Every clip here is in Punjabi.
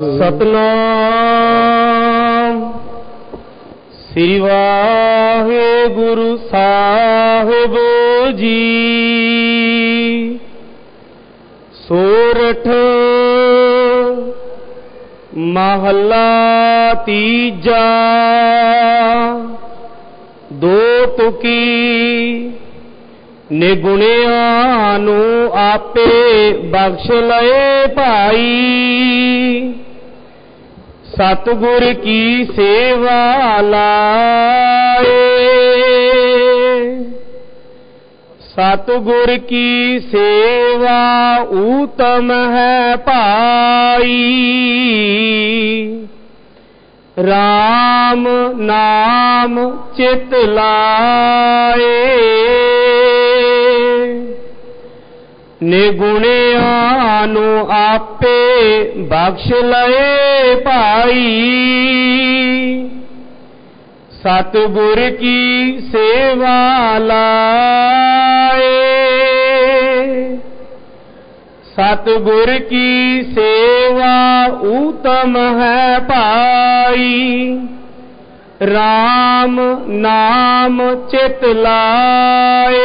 ਸਤਨਾਮ ਸ੍ਰੀ ਵਾਹਿਗੁਰੂ ਸਾਹਿਬ ਜੀ। ਸੋਰਠ ਮਹੱਲਾ ਤੀਜਾ। ਦੋ ਤੁਕੀ ਨਿਗੁਣਿਆਂ ਨੂੰ ਆਪੇ ਬਖਸ਼ ਲਏ ਭਾਈ। ਸਤਿਗੁਰ ਕੀ ਸੇਵਾ ਲਾਏ। ਸਤਿਗੁਰ ਕੀ ਸੇਵਾ ਊਤਮ ਹੈ ਭਾਈ। ਰਾਮ ਨਾਮ ਚਿਤ ਲਾਏ। ਨਿਗੁਣਿਆਂ ਨੂੰ ਆਪੇ ਬਖਸ਼ ਲਏ ਭਾਈ। ਸਤਿਗੁਰ ਕੀ ਸੇਵਾ ਲਾਏ। ਸਤਿਗੁਰ ਕੀ ਸੇਵਾ ਊਤਮ ਹੈ ਭਾਈ। ਰਾਮ ਨਾਮ ਚਿਤ ਲਾਏ।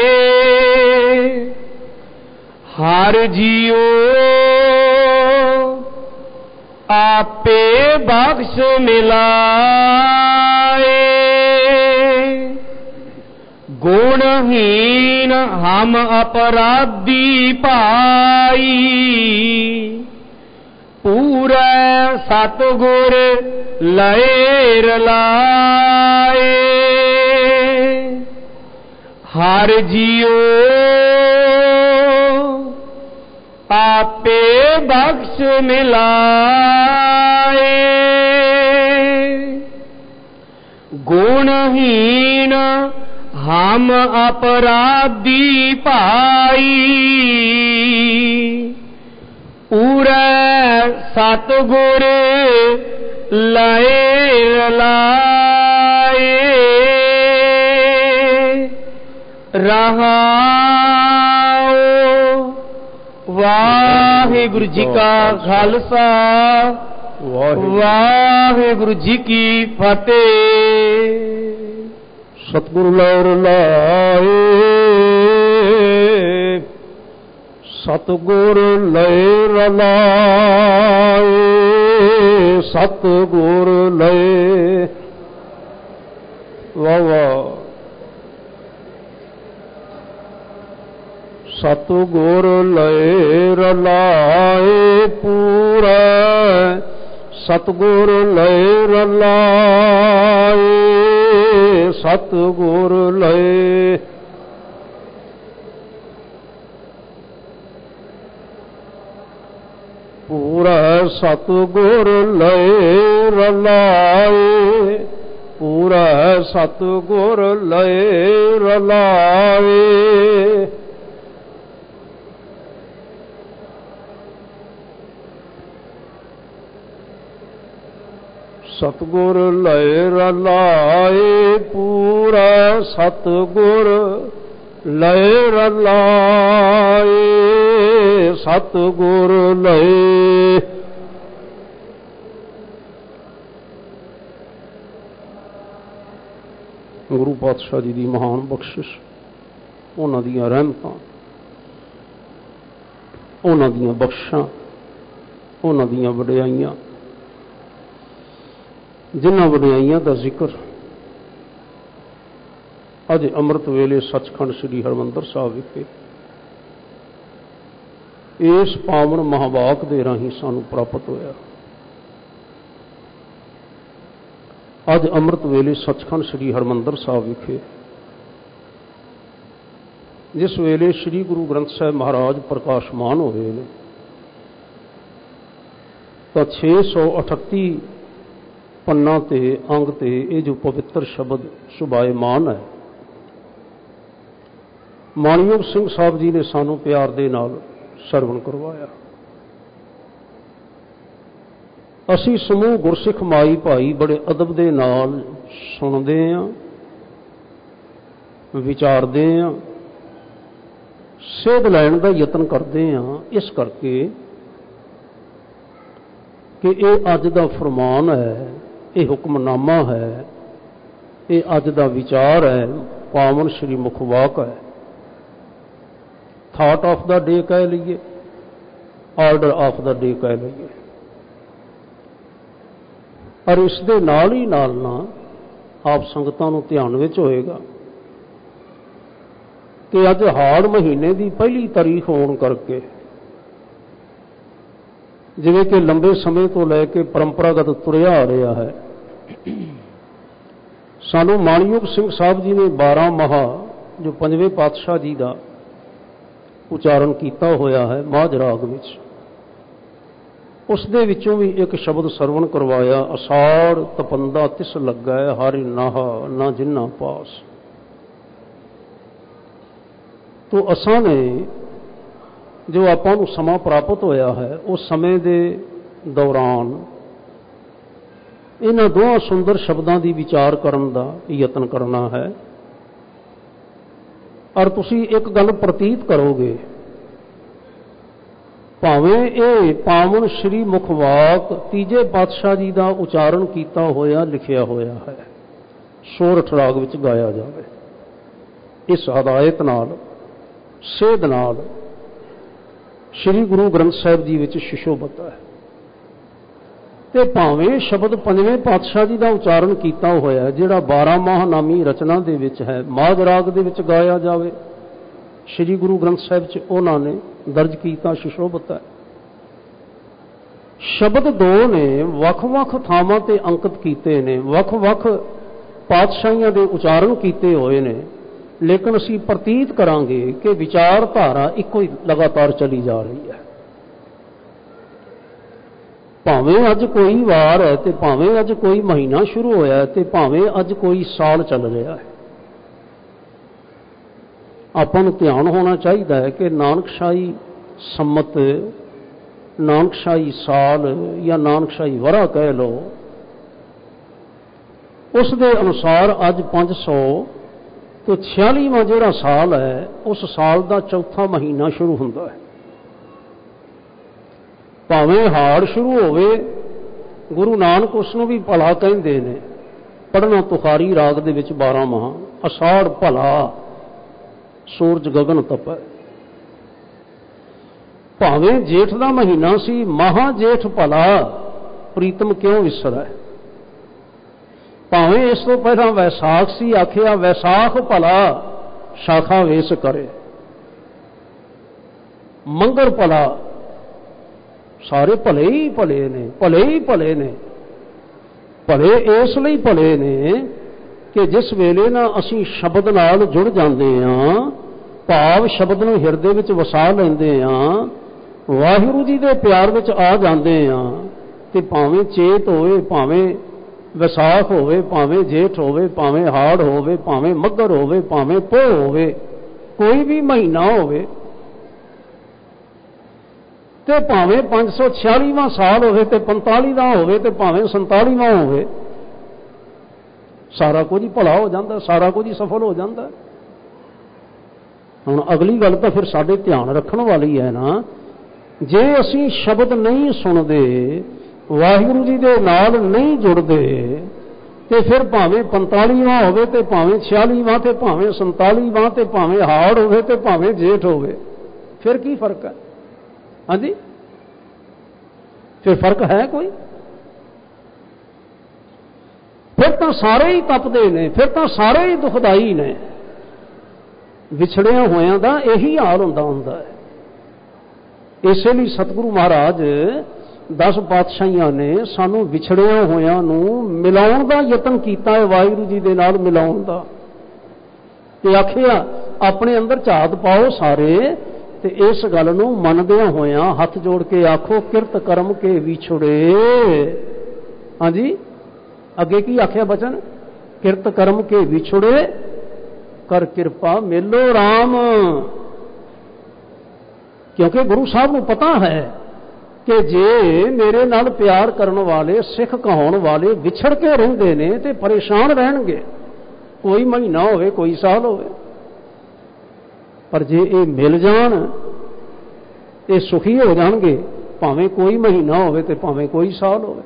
ਹਰ ਜੀਉ ਆਪੇ ਬਖਸ਼ ਮਿਲਾਏ। ਗੁਣਹੀਨ ਹਮ ਅਪਰਾਧੀ ਭਾਈ। ਪੂਰੇ ਸਤਿਗੁਰ ਲਏ ਰਲਾਏ। ਹਰ ਜੀਉ ਆਪੇ ਬਖਸ਼ ਮਿਲਾਏ। ਗੁਣਹੀਨ ਹਮ ਅਪਰਾਧੀ ਭਾਈ। ਪੂਰੇ ਸਤਿਗੁਰ ਲਏ ਰਲਾਏ। ਰਹਾਉ। ਵਾਹਿਗੁਰੂ ਜੀ ਕਾ ਖਾਲਸਾ, ਵਾਹਿਗੁਰੂ ਜੀ ਕੀ ਫਤਿਹ। ਸਤਿਗੁਰ ਲਹਿ ਰਲਾਏ। ਸਤਿਗੁਰ ਲਹਿ ਰਲਾਏ। ਸਤਿਗੁਰ ਲਹਿ। ਵਾਹ ਵਾਹ। ਸਤਿਗੁਰ ਲਹਿ ਰਲਾਏ। ਪੂਰਾ ਸਤਿਗੁਰ ਲਹਿ ਰਲਾਏ। ਸਤਿਗੁਰ ਲਹਿ। ਪੂਰਾ ਸਤਿਗੁਰ ਲਹਿ ਰਲਾਏ। ਪੂਰਾ ਸਤਿਗੁਰ ਲਹਿ ਰਲਾਏ। ਸਤਿਗੁਰ ਲਹਿ ਰਲਾਏ। ਪੂਰਾ ਸਤਿਗੁਰ ਲਹਿ ਰਲਾਏ। ਸਤਿਗੁਰ ਲਹਿ। ਗੁਰੂ ਪਾਤਸ਼ਾਹ ਜੀ ਦੀ ਮਹਾਨ ਬਖਸ਼ਿਸ਼, ਉਹਨਾਂ ਦੀਆਂ ਰਹਿਮਤਾਂ, ਉਹਨਾਂ ਦੀਆਂ ਬਖਸ਼ਾਂ, ਉਹਨਾਂ ਦੀਆਂ ਵਡਿਆਈਆਂ, ਜਿਨ੍ਹਾਂ ਵਡਿਆਈਆਂ ਦਾ ਜ਼ਿਕਰ ਅੱਜ ਅੰਮ੍ਰਿਤ ਵੇਲੇ ਸੱਚਖੰਡ ਸ੍ਰੀ ਹਰਿਮੰਦਰ ਸਾਹਿਬ ਵਿਖੇ ਇਸ ਪਾਵਨ ਮਹਾਵਾਕ ਦੇ ਰਾਹੀਂ ਸਾਨੂੰ ਪ੍ਰਾਪਤ ਹੋਇਆ। ਅੱਜ ਅੰਮ੍ਰਿਤ ਵੇਲੇ ਸੱਚਖੰਡ ਸ੍ਰੀ ਹਰਿਮੰਦਰ ਸਾਹਿਬ ਵਿਖੇ ਜਿਸ ਵੇਲੇ ਸ੍ਰੀ ਗੁਰੂ ਗ੍ਰੰਥ ਸਾਹਿਬ ਮਹਾਰਾਜ ਪ੍ਰਕਾਸ਼ਮਾਨ ਹੋਏ ਨੇ ਤਾਂ 638 ਪੰਨਾ ਤੇ ਅੰਗ ਤੇ ਇਹ ਜੋ ਪਵਿੱਤਰ ਸ਼ਬਦ ਸੁਭਾਏਮਾਨ ਹੈ, ਮਾਣਯੋਗ ਸਿੰਘ ਸਾਹਿਬ ਜੀ ਨੇ ਸਾਨੂੰ ਪਿਆਰ ਦੇ ਨਾਲ ਸਰਵਣ ਕਰਵਾਇਆ। ਅਸੀਂ ਸਮੂਹ ਗੁਰਸਿੱਖ ਮਾਈ ਭਾਈ ਬੜੇ ਅਦਬ ਦੇ ਨਾਲ ਸੁਣਦੇ ਹਾਂ, ਵਿਚਾਰਦੇ ਹਾਂ, ਸੇਧ ਲੈਣ ਦਾ ਯਤਨ ਕਰਦੇ ਹਾਂ। ਇਸ ਕਰਕੇ कि ये अज दा फरमान है, ये हुक्मनामा है, ये अज दा विचार है, पावन श्री मुखवाक है, थॉट ऑफ द डे कह लीए, ऑर्डर ऑफ द डे कह लीए। और इस दे नाल ही नाल ना आप संगतां नूं ध्यान विच होएगा कि अज हाड़ महीने की पहली तारीख होने करके जिवें कि लंबे समय तो लैके परंपरागत तुरिया आ रहा है, सानू माणयोग सिंह साहब जी ने 12 माह जो 5वें पातशाह जी का उचारण किया होया है माझ राग विच, उस दे विचों भी एक शब्द सरवण करवाया, असाड़ तपंदा तिस लगा हरि नाहा ना जिन्ना पास। तो असां ने जो आपां नूं समा प्राप्त होया है उस समय दे दौरान इन्हां दोहां सुंदर शब्दां दी विचार करन दा यतन करना है। और तुसीं एक गल प्रतीत करोगे, भावें ये पावन श्री मुखवाक तीजे पातशाह जी का उचारण किया होया लिखिया होया है, सोरठ राग विच गाया जाए, इस हदायत नाल सेध नाल श्री गुरु ग्रंथ साहिब जी विच सुशोभित है। ते भावें शब्द 5वें पातशाह जी का उचारण किया होया जिहड़ा 12 माह नामी रचना दे विच है माझ राग दे विच गाया जाए, श्री गुरु ग्रंथ साहिब च उन्होंने दर्ज किया सुशोभित है। शब्द दो ने वख-वख थावां ते अंकित कीते ने, वख-वख पातशाहियां दे उचारण किए हुए ने, लेकिन असी प्रतीत करांगे कि विचारधारा इको ही लगातार चली जा रही है। भावें अज कोई वार है तो भावें अज कोई महीना शुरू होया है तो भावें अज कोई साल चल रहा है, आपां नूं ध्यान होना चाहिए है कि नानकशाही सम्मत, नानकशाही साल या नानकशाही वरा कह लो, उस दे अनुसार अज 500 तो 46वां जिहड़ा साल है उस साल का चौथा महीना शुरू हुंदा है। भावें हाड़ शुरू होवे, गुरु नानक उसनूं भी भला कहंदे ने, पढ़ना तुखारी राग दे विच 12 माह, असाड़ भला सूरज गगन तपै। भावें जेठ का महीना सी, महा जेठ भला प्रीतम क्यों विसरै। भावें इस तो पहला वैसाख सी, आखिया वैसाख भला शाखा वेस करे। मंगर भला, सारे भले ही भले ने, भले ही भले ने। भले इस लई भले ने कि जिस वेले ना असी शब्द नाल जुड़ जाते हाँ, भाव शब्द नूं हिरदे विच वसा लैंदे हाँ, वाहिगुरू जी दे प्यार विच आ जाते हाँ, ते भावें चेत होवे, भावें वैसाख होवे, भावें जेठ होवे, भावें हाड़ होवे, भावें मगर होवे, भावें पोह होवे, कोई भी महीना होवे, ते भावें 546वां साल होवे ते 45वां होवे ते भावें 47वां होवे, सारा कुछ ही भला हो जाता, सारा कुछ ही सफल हो जाता। हुण अगली गल तो फिर साडे ध्यान रखने वाली है ना, जे असी शब्द नहीं सुनते, वाहिगुरू जी दे नाल नहीं जुड़ते, तो फिर भावें 45वां होवे ते भावें 46वां ते भावें 47वां ते भावें हाड़ होवे ते भावें जेठ होवे, फिर की फर्क है? हाँ जी, फिर फर्क है कोई? फिर तो सारे ही तपदे ने, फिर तो सारे ही दुखदाई ने। विछड़िया होया दा यही हाल हुंदा है। इसलिए सतगुरु महाराज 10 पातशाहियां ने सानू विछड़िया होया नूं मिलाउण दा यतन कीता है, वाहिगुरू जी दे नाल मिलाउण दा। ते आखिया अपने अंदर झात पाओ सारे, ते इस गल नूं मनदियां होया हथ जोड़ के आखो किरत कर्म के विछड़े। हाँ जी, अगे की आख्या बचन? किरत कर्म के विछड़े कर कृपा मेलो राम। क्योंकि गुरु साहब नूं पता है कि जे मेरे नाल प्यार करने वाले सिख कहाउण वाले विछड़ के रहिंदे ने ते परेशान रहणगे, कोई महीना होवे कोई साल होवे, पर जे ये मिल जाण ये सुखी हो जाणगे, ਭਾਵੇਂ ਕੋਈ ਮਹੀਨਾ ਹੋਵੇ ਤੇ ਭਾਵੇਂ ਕੋਈ ਸਾਲ ਹੋਵੇ।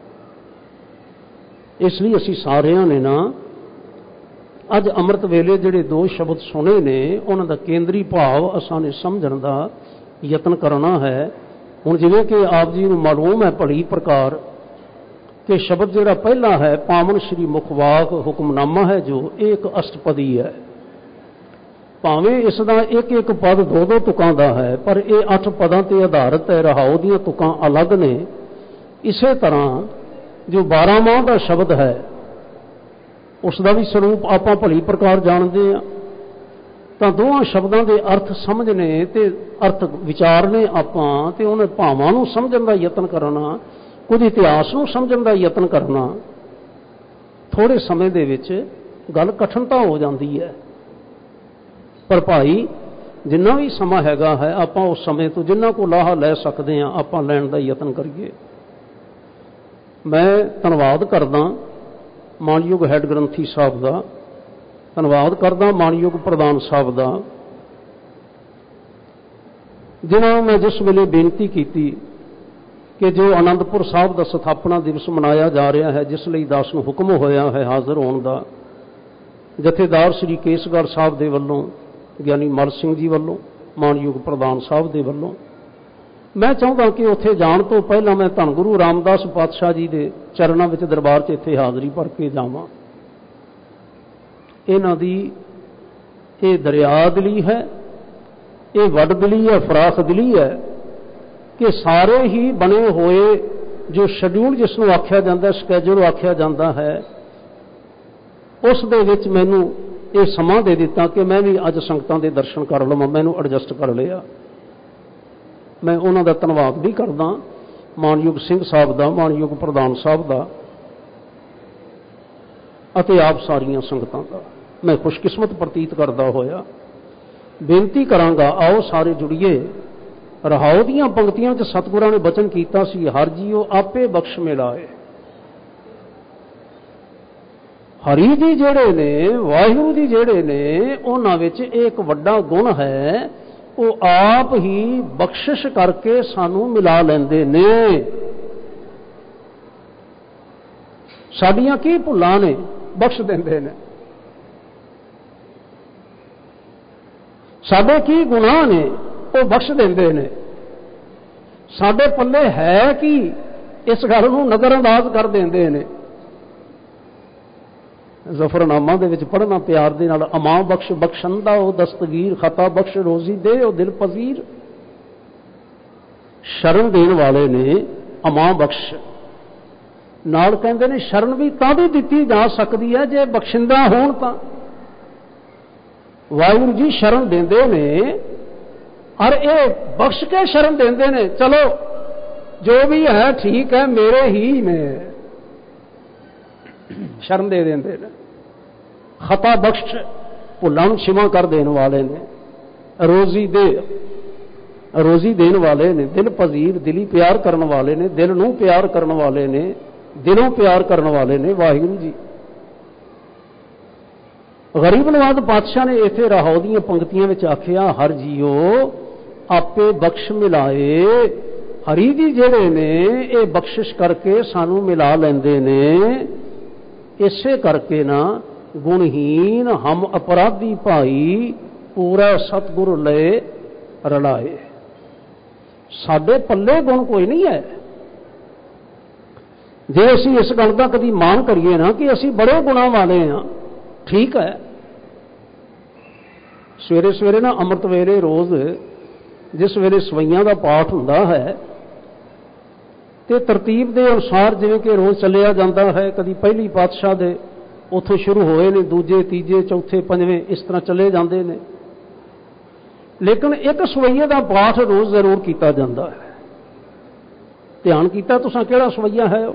ਇਸ ਲਈ ਅਸੀਂ ਸਾਰਿਆਂ ਨੇ ਨਾ ਅੱਜ ਅੰਮ੍ਰਿਤ ਵੇਲੇ ਜਿਹੜੇ 2 ਸ਼ਬਦ ਸੁਣੇ ਨੇ ਉਹਨਾਂ ਦਾ ਕੇਂਦਰੀ ਭਾਵ ਅਸਾਂ ਨੇ ਸਮਝਣ ਦਾ ਯਤਨ ਕਰਨਾ ਹੈ। ਹੁਣ ਜਿਵੇਂ ਕਿ ਆਪ ਜੀ ਨੂੰ ਮਾਲੂਮ ਹੈ ਭਲੀ ਪ੍ਰਕਾਰ ਕਿ ਸ਼ਬਦ ਜਿਹੜਾ ਪਹਿਲਾ ਹੈ ਪਾਵਨ ਸ਼੍ਰੀ ਮੁਖਵਾਕ ਹੁਕਮਨਾਮਾ ਹੈ ਜੋ ਇਹ ਇੱਕ ਅਸ਼ਟਪਦੀ ਹੈ। ਭਾਵੇਂ ਇਸ ਦਾ ਇੱਕ ਪਦ 2 ਤੁਕਾਂ ਦਾ ਹੈ ਪਰ ਇਹ 8 ਪਦਾਂ ਤੇ ਆਧਾਰਿਤ ਹੈ। ਰਹਾਉ ਦੀਆਂ ਤੁਕਾਂ ਅਲੱਗ ਨੇ। ਇਸੇ ਤਰ੍ਹਾਂ ਜੋ 12 ਮਾਹ ਦਾ ਸ਼ਬਦ ਹੈ ਉਸ ਦਾ ਵੀ ਸਰੂਪ ਆਪਾਂ ਭਲੀ ਪ੍ਰਕਾਰ ਜਾਣਦੇ ਹਾਂ। ਤਾਂ ਦੋਵਾਂ ਸ਼ਬਦਾਂ ਦੇ ਅਰਥ ਸਮਝਣੇ ਤੇ ਅਰਥ ਵਿਚਾਰਨੇ ਆਪਾਂ ਤੇ ਉਹਨਾਂ ਭਾਵਾਂ ਨੂੰ ਸਮਝਣ ਦਾ ਯਤਨ ਕਰਨਾ, ਕੁਝ ਇਤਿਹਾਸ ਨੂੰ ਸਮਝਣ ਦਾ ਯਤਨ ਕਰਨਾ, ਥੋੜੇ ਸਮੇਂ ਦੇ ਵਿੱਚ ਗੱਲ ਕਠਿਨਤਾ ਹੋ ਜਾਂਦੀ ਹੈ। ਪਰ ਭਾਈ ਜਿੰਨਾ ਵੀ ਸਮਾਂ ਹੈਗਾ ਹੈ ਆਪਾਂ ਉਸ ਸਮੇਂ ਤੋਂ ਜਿੰਨਾ ਕੋ ਲਾਹਾ ਲੈ ਸਕਦੇ ਹਾਂ ਆਪਾਂ ਲੈਣ ਦਾ ਯਤਨ ਕਰੀਏ। ਮੈਂ ਧੰਨਵਾਦ ਕਰਦਾ ਮਾਨਯੋਗ ਹੈੱਡ ਗ੍ਰੰਥੀ ਸਾਹਿਬ ਦਾ, ਧੰਨਵਾਦ ਕਰਦਾ ਮਾਨਯੋਗ ਪ੍ਰਧਾਨ ਸਾਹਿਬ ਦਾ, ਜਿਨ੍ਹਾਂ ਨੂੰ ਮੈਂ ਜਿਸ ਵੇਲੇ ਬੇਨਤੀ ਕੀਤੀ ਕਿ ਜੋ ਆਨੰਦਪੁਰ ਸਾਹਿਬ ਦਾ ਸਥਾਪਨਾ ਦਿਵਸ ਮਨਾਇਆ ਜਾ ਰਿਹਾ ਹੈ ਜਿਸ ਲਈ ਦਾਸ ਨੂੰ ਹੁਕਮ ਹੋਇਆ ਹੈ ਹਾਜ਼ਰ ਹੋਣ ਦਾ, ਜਥੇਦਾਰ ਸ੍ਰੀ ਕੇਸਗੜ੍ਹ ਸਾਹਿਬ ਦੇ ਵੱਲੋਂ, ਗਿਆਨੀ ਮਲ ਸਿੰਘ ਜੀ ਵੱਲੋਂ, ਮਾਨਯੋਗ ਪ੍ਰਧਾਨ ਸਾਹਿਬ ਦੇ ਵੱਲੋਂ, ਮੈਂ ਚਾਹੁੰਦਾ ਕਿ ਉੱਥੇ ਜਾਣ ਤੋਂ ਪਹਿਲਾਂ ਮੈਂ ਧੰਨ ਗੁਰੂ ਰਾਮਦਾਸ ਪਾਤਸ਼ਾਹ ਜੀ ਦੇ ਚਰਨਾਂ ਵਿੱਚ ਦਰਬਾਰ 'ਚ ਇੱਥੇ ਹਾਜ਼ਰੀ ਭਰ ਕੇ ਜਾਵਾਂ। ਇਹਨਾਂ ਦੀ ਇਹ ਦਰਿਆ ਦਿਲੀ ਹੈ, ਇਹ ਵੱਡ ਦਿਲੀ ਹੈ, ਫਰਾਖ ਦਿਲੀ ਹੈ ਕਿ ਸਾਰੇ ਹੀ ਬਣੇ ਹੋਏ ਜੋ ਸ਼ਡਿਊਲ ਜਿਸ ਨੂੰ ਆਖਿਆ ਜਾਂਦਾ, ਸਕੈਜੂਲ ਆਖਿਆ ਜਾਂਦਾ ਹੈ, ਉਸ ਦੇ ਵਿੱਚ ਮੈਨੂੰ ਇਹ ਸਮਾਂ ਦੇ ਦਿੱਤਾ ਕਿ ਮੈਂ ਵੀ ਅੱਜ ਸੰਗਤਾਂ ਦੇ ਦਰਸ਼ਨ ਕਰ ਲਵਾਂ। ਮੈਨੂੰ ਐਡਜਸਟ ਕਰ ਲਿਆ। ਮੈਂ ਉਹਨਾਂ ਦਾ ਧੰਨਵਾਦ ਵੀ ਕਰਦਾ ਮਾਨਯੋਗ ਸਿੰਘ ਸਾਹਿਬ ਦਾ, ਮਾਨਯੋਗ ਪ੍ਰਧਾਨ ਸਾਹਿਬ ਦਾ ਅਤੇ ਆਪ ਸਾਰੀਆਂ ਸੰਗਤਾਂ ਦਾ ਮੈਂ ਖੁਸ਼ਕਿਸਮਤ ਪ੍ਰਤੀਤ ਕਰਦਾ ਹੋਇਆ ਬੇਨਤੀ ਕਰਾਂਗਾ ਆਓ ਸਾਰੇ ਜੁੜੀਏ। ਰਹਾਉ ਦੀਆਂ ਪੰਕਤੀਆਂ 'ਚ ਸਤਿਗੁਰਾਂ ਨੇ ਬਚਨ ਕੀਤਾ ਸੀ, ਹਰ ਜੀਓ ਆਪੇ ਬਖਸ਼ ਮਿਲਾਏ। ਹਰੀ ਜੀ ਜਿਹੜੇ ਨੇ, ਵਾਹਿਗੁਰੂ ਜੀ ਜਿਹੜੇ ਨੇ, ਉਹਨਾਂ ਵਿੱਚ ਇੱਕ ਵੱਡਾ ਗੁਣ ਹੈ, ਉਹ ਆਪ ਹੀ ਬਖਸ਼ਿਸ਼ ਕਰਕੇ ਸਾਨੂੰ ਮਿਲਾ ਲੈਂਦੇ ਨੇ। ਸਾਡੀਆਂ ਕੀ ਭੁੱਲਾਂ ਨੇ, ਬਖਸ਼ ਦਿੰਦੇ ਨੇ। ਸਾਡੇ ਕੀ ਗੁਨਾਹ ਨੇ, ਉਹ ਬਖਸ਼ ਦਿੰਦੇ ਨੇ। ਸਾਡੇ ਪੱਲੇ ਹੈ ਕੀ, ਇਸ ਗੱਲ ਨੂੰ ਨਜ਼ਰਅੰਦਾਜ਼ ਕਰ ਦਿੰਦੇ ਨੇ। ਜ਼ਫਰਨਾਮਾ ਦੇ ਵਿੱਚ ਪੜ੍ਹਨਾ ਪਿਆਰ ਦੇ ਨਾਲ, ਅਮਾਂ ਬਖਸ਼ ਬਖਸ਼ੰਦਾ ਉਹ ਦਸਤਗੀਰ, ਖਤਾ ਬਖਸ਼ ਰੋਜ਼ੀ ਦੇ ਉਹ ਦਿਲ ਪਜ਼ੀਰ। ਸ਼ਰਨ ਦੇਣ ਵਾਲੇ ਨੇ ਅਮਾਂ ਬਖਸ਼, ਨਾਲ ਕਹਿੰਦੇ ਨੇ ਸ਼ਰਨ ਵੀ ਤਾਂ ਵੀ ਦਿੱਤੀ ਜਾ ਸਕਦੀ ਹੈ ਜੇ ਬਖਸ਼ਿੰਦਾ ਹੋਣ ਤਾਂ। ਵਾਹਿਗੁਰੂ ਜੀ ਸ਼ਰਨ ਦਿੰਦੇ ਨੇ ਔਰ ਇਹ ਬਖਸ਼ ਕੇ ਸ਼ਰਨ ਦਿੰਦੇ ਨੇ। ਚਲੋ ਜੋ ਵੀ ਹੈ ਠੀਕ ਹੈ, ਮੇਰੇ ਹੀ ਨੇ, ਸ਼ਰਨ ਦੇ ਦਿੰਦੇ ਨੇ। ਖਤਾ ਬਖਸ਼, ਭੁੱਲਾਂ ਨੂੰ ਛਿਮਾ ਕਰ ਦੇਣ ਵਾਲੇ ਨੇ। ਰੋਜ਼ੀ ਦੇ, ਰੋਜ਼ੀ ਦੇਣ ਵਾਲੇ ਨੇ। ਦਿਲ ਪਜ਼ੀਰ, ਦਿਲੀ ਪਿਆਰ ਕਰਨ ਵਾਲੇ ਨੇ, ਦਿਲ ਨੂੰ ਪਿਆਰ ਕਰਨ ਵਾਲੇ ਨੇ, ਦਿਲੋਂ ਪਿਆਰ ਕਰਨ ਵਾਲੇ ਨੇ ਵਾਹਿਗੁਰੂ ਜੀ। ਗਰੀਬ ਨਵਾਜ਼ ਪਾਤਸ਼ਾਹ ਨੇ ਇੱਥੇ ਰਹਾਉ ਦੀਆਂ ਪੰਕਤੀਆਂ ਵਿੱਚ ਆਖਿਆ, ਹਰ ਜੀਓ ਆਪੇ ਬਖਸ਼ ਮਿਲਾਏ। ਹਰੀ ਜੀ ਜਿਹੜੇ ਨੇ ਇਹ ਬਖਸ਼ਿਸ਼ ਕਰਕੇ ਸਾਨੂੰ ਮਿਲਾ ਲੈਂਦੇ ਨੇ। ਇਸੇ ਕਰਕੇ ਨਾ ਗੁਣਹੀਨ ਹਮ ਅਪਰਾਧੀ ਭਾਈ, ਪੂਰਾ ਸਤਿਗੁਰ ਲਏ ਰਲਾਏ। ਸਾਡੇ ਪੱਲੇ ਗੁਣ ਕੋਈ ਨਹੀਂ ਹੈ। ਜੇ ਅਸੀਂ ਇਸ ਗੱਲ ਦਾ ਕਦੀ ਮਾਣ ਕਰੀਏ ਨਾ ਕਿ ਅਸੀਂ ਬੜੇ ਗੁਣਾਂ ਵਾਲੇ ਹਾਂ, ਠੀਕ ਹੈ। ਸਵੇਰੇ ਸਵੇਰੇ ਨਾ ਅੰਮ੍ਰਿਤ ਵੇਲੇ ਰੋਜ਼ ਜਿਸ ਵੇਲੇ ਸਵਈਆਂ ਦਾ ਪਾਠ ਹੁੰਦਾ ਹੈ ਤੇ ਤਰਤੀਬ ਦੇ ਅਨੁਸਾਰ ਜਿਵੇਂ ਕਿ ਰੋਜ਼ ਚੱਲਿਆ ਜਾਂਦਾ ਹੈ, ਕਦੀ ਪਹਿਲੀ ਪਾਤਸ਼ਾਹ ਦੇ ਉੱਥੋਂ ਸ਼ੁਰੂ ਹੋਏ ਨੇ, ਦੂਜੇ, ਤੀਜੇ, ਚੌਥੇ, ਪੰਜਵੇਂ, ਇਸ ਤਰ੍ਹਾਂ ਚੱਲੇ ਜਾਂਦੇ ਨੇ। ਲੇਕਿਨ ਇੱਕ ਸਵਈਏ ਦਾ ਪਾਠ ਰੋਜ਼ ਜ਼ਰੂਰ ਕੀਤਾ ਜਾਂਦਾ ਹੈ। ਧਿਆਨ ਕੀਤਾ ਤੁਸੀਂ ਕਿਹੜਾ ਸਵਈਆ ਹੈ?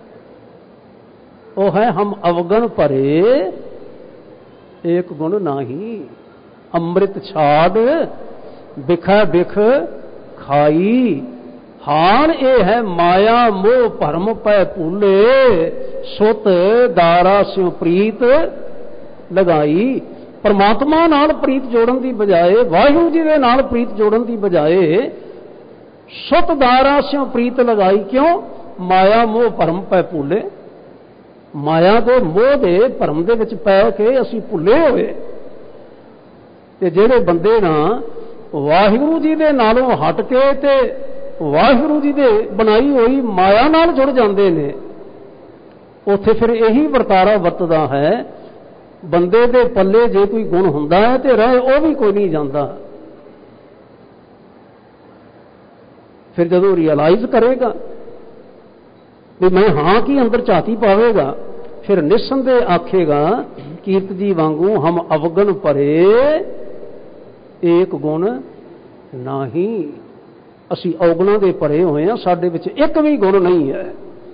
ਉਹ ਹੈ ਹਮ ਅਵਗਣ ਭਰੇ ਏਕ ਗੁਣ ਨਾਹੀ, ਅੰਮ੍ਰਿਤ ਛਾੜ ਬਿਖੈ ਬਿਖ ਖਾਈ। ਹਾਨ ਇਹ ਹੈ ਮਾਇਆ ਮੋਹ ਭਰਮ ਪੈ ਭੂਲੇ, ਸੁਤ ਦਾਰਾ ਸਿਉ ਪ੍ਰੀਤ ਲਗਾਈ। ਪਰਮਾਤਮਾ ਨਾਲ ਪ੍ਰੀਤ ਜੋੜਨ ਦੀ ਬਜਾਏ, ਵਾਹਿਗੁਰੂ ਜੀ ਦੇ ਨਾਲ ਪ੍ਰੀਤ ਜੋੜਨ ਦੀ ਬਜਾਏ ਸੁਤਦਾਰਾ ਸਿਉ ਪ੍ਰੀਤ ਲਗਾਈ। ਕਿਉਂ? ਮਾਇਆ ਮੋਹ ਭਰਮ ਪੈ ਭੁੱਲੇ। ਮਾਇਆ ਦੇ ਮੋਹ ਦੇ ਭਰਮ ਦੇ ਵਿੱਚ ਪੈ ਕੇ ਅਸੀਂ ਭੁੱਲੇ ਹੋਏ। ਤੇ ਜਿਹੜੇ ਬੰਦੇ ਨਾ ਵਾਹਿਗੁਰੂ ਜੀ ਦੇ ਨਾਲੋਂ ਹਟ ਕੇ ਤੇ ਵਾਹਿਗੁਰੂ ਜੀ ਦੇ ਬਣਾਈ ਹੋਈ ਮਾਇਆ ਨਾਲ ਜੁੜ ਜਾਂਦੇ ਨੇ, ਉੱਥੇ ਫਿਰ ਇਹੀ ਵਰਤਾਰਾ ਵਰਤਦਾ ਹੈ। ਬੰਦੇ ਦੇ ਪੱਲੇ ਜੇ ਕੋਈ ਗੁਣ ਹੁੰਦਾ ਹੈ ਤੇ ਰਹਿ ਉਹ ਵੀ ਕੋਈ ਨਹੀਂ ਜਾਂਦਾ। ਫਿਰ ਜਦੋਂ ਰਿਅਲਾਈਜ਼ ਕਰੇਗਾ ਵੀ ਮੈਂ ਹਾਂ ਕੀ ਅੰਦਰ ਝਾਤੀ ਪਾਵੇਗਾ, ਫਿਰ ਨਿਸੰਦੇਹ ਆਖੇਗਾ ਕੀਰਤ ਜੀ ਵਾਂਗੂ ਹਮ ਅਵਗਣ ਭਰੇ ਏਕ ਗੁਣ ਨਹੀਂ। ਅਸੀਂ ਔਗਣਾਂ ਦੇ ਭਰੇ ਹੋਏ ਹਾਂ, ਸਾਡੇ ਵਿੱਚ ਇੱਕ ਵੀ ਗੁਣ ਨਹੀਂ ਹੈ।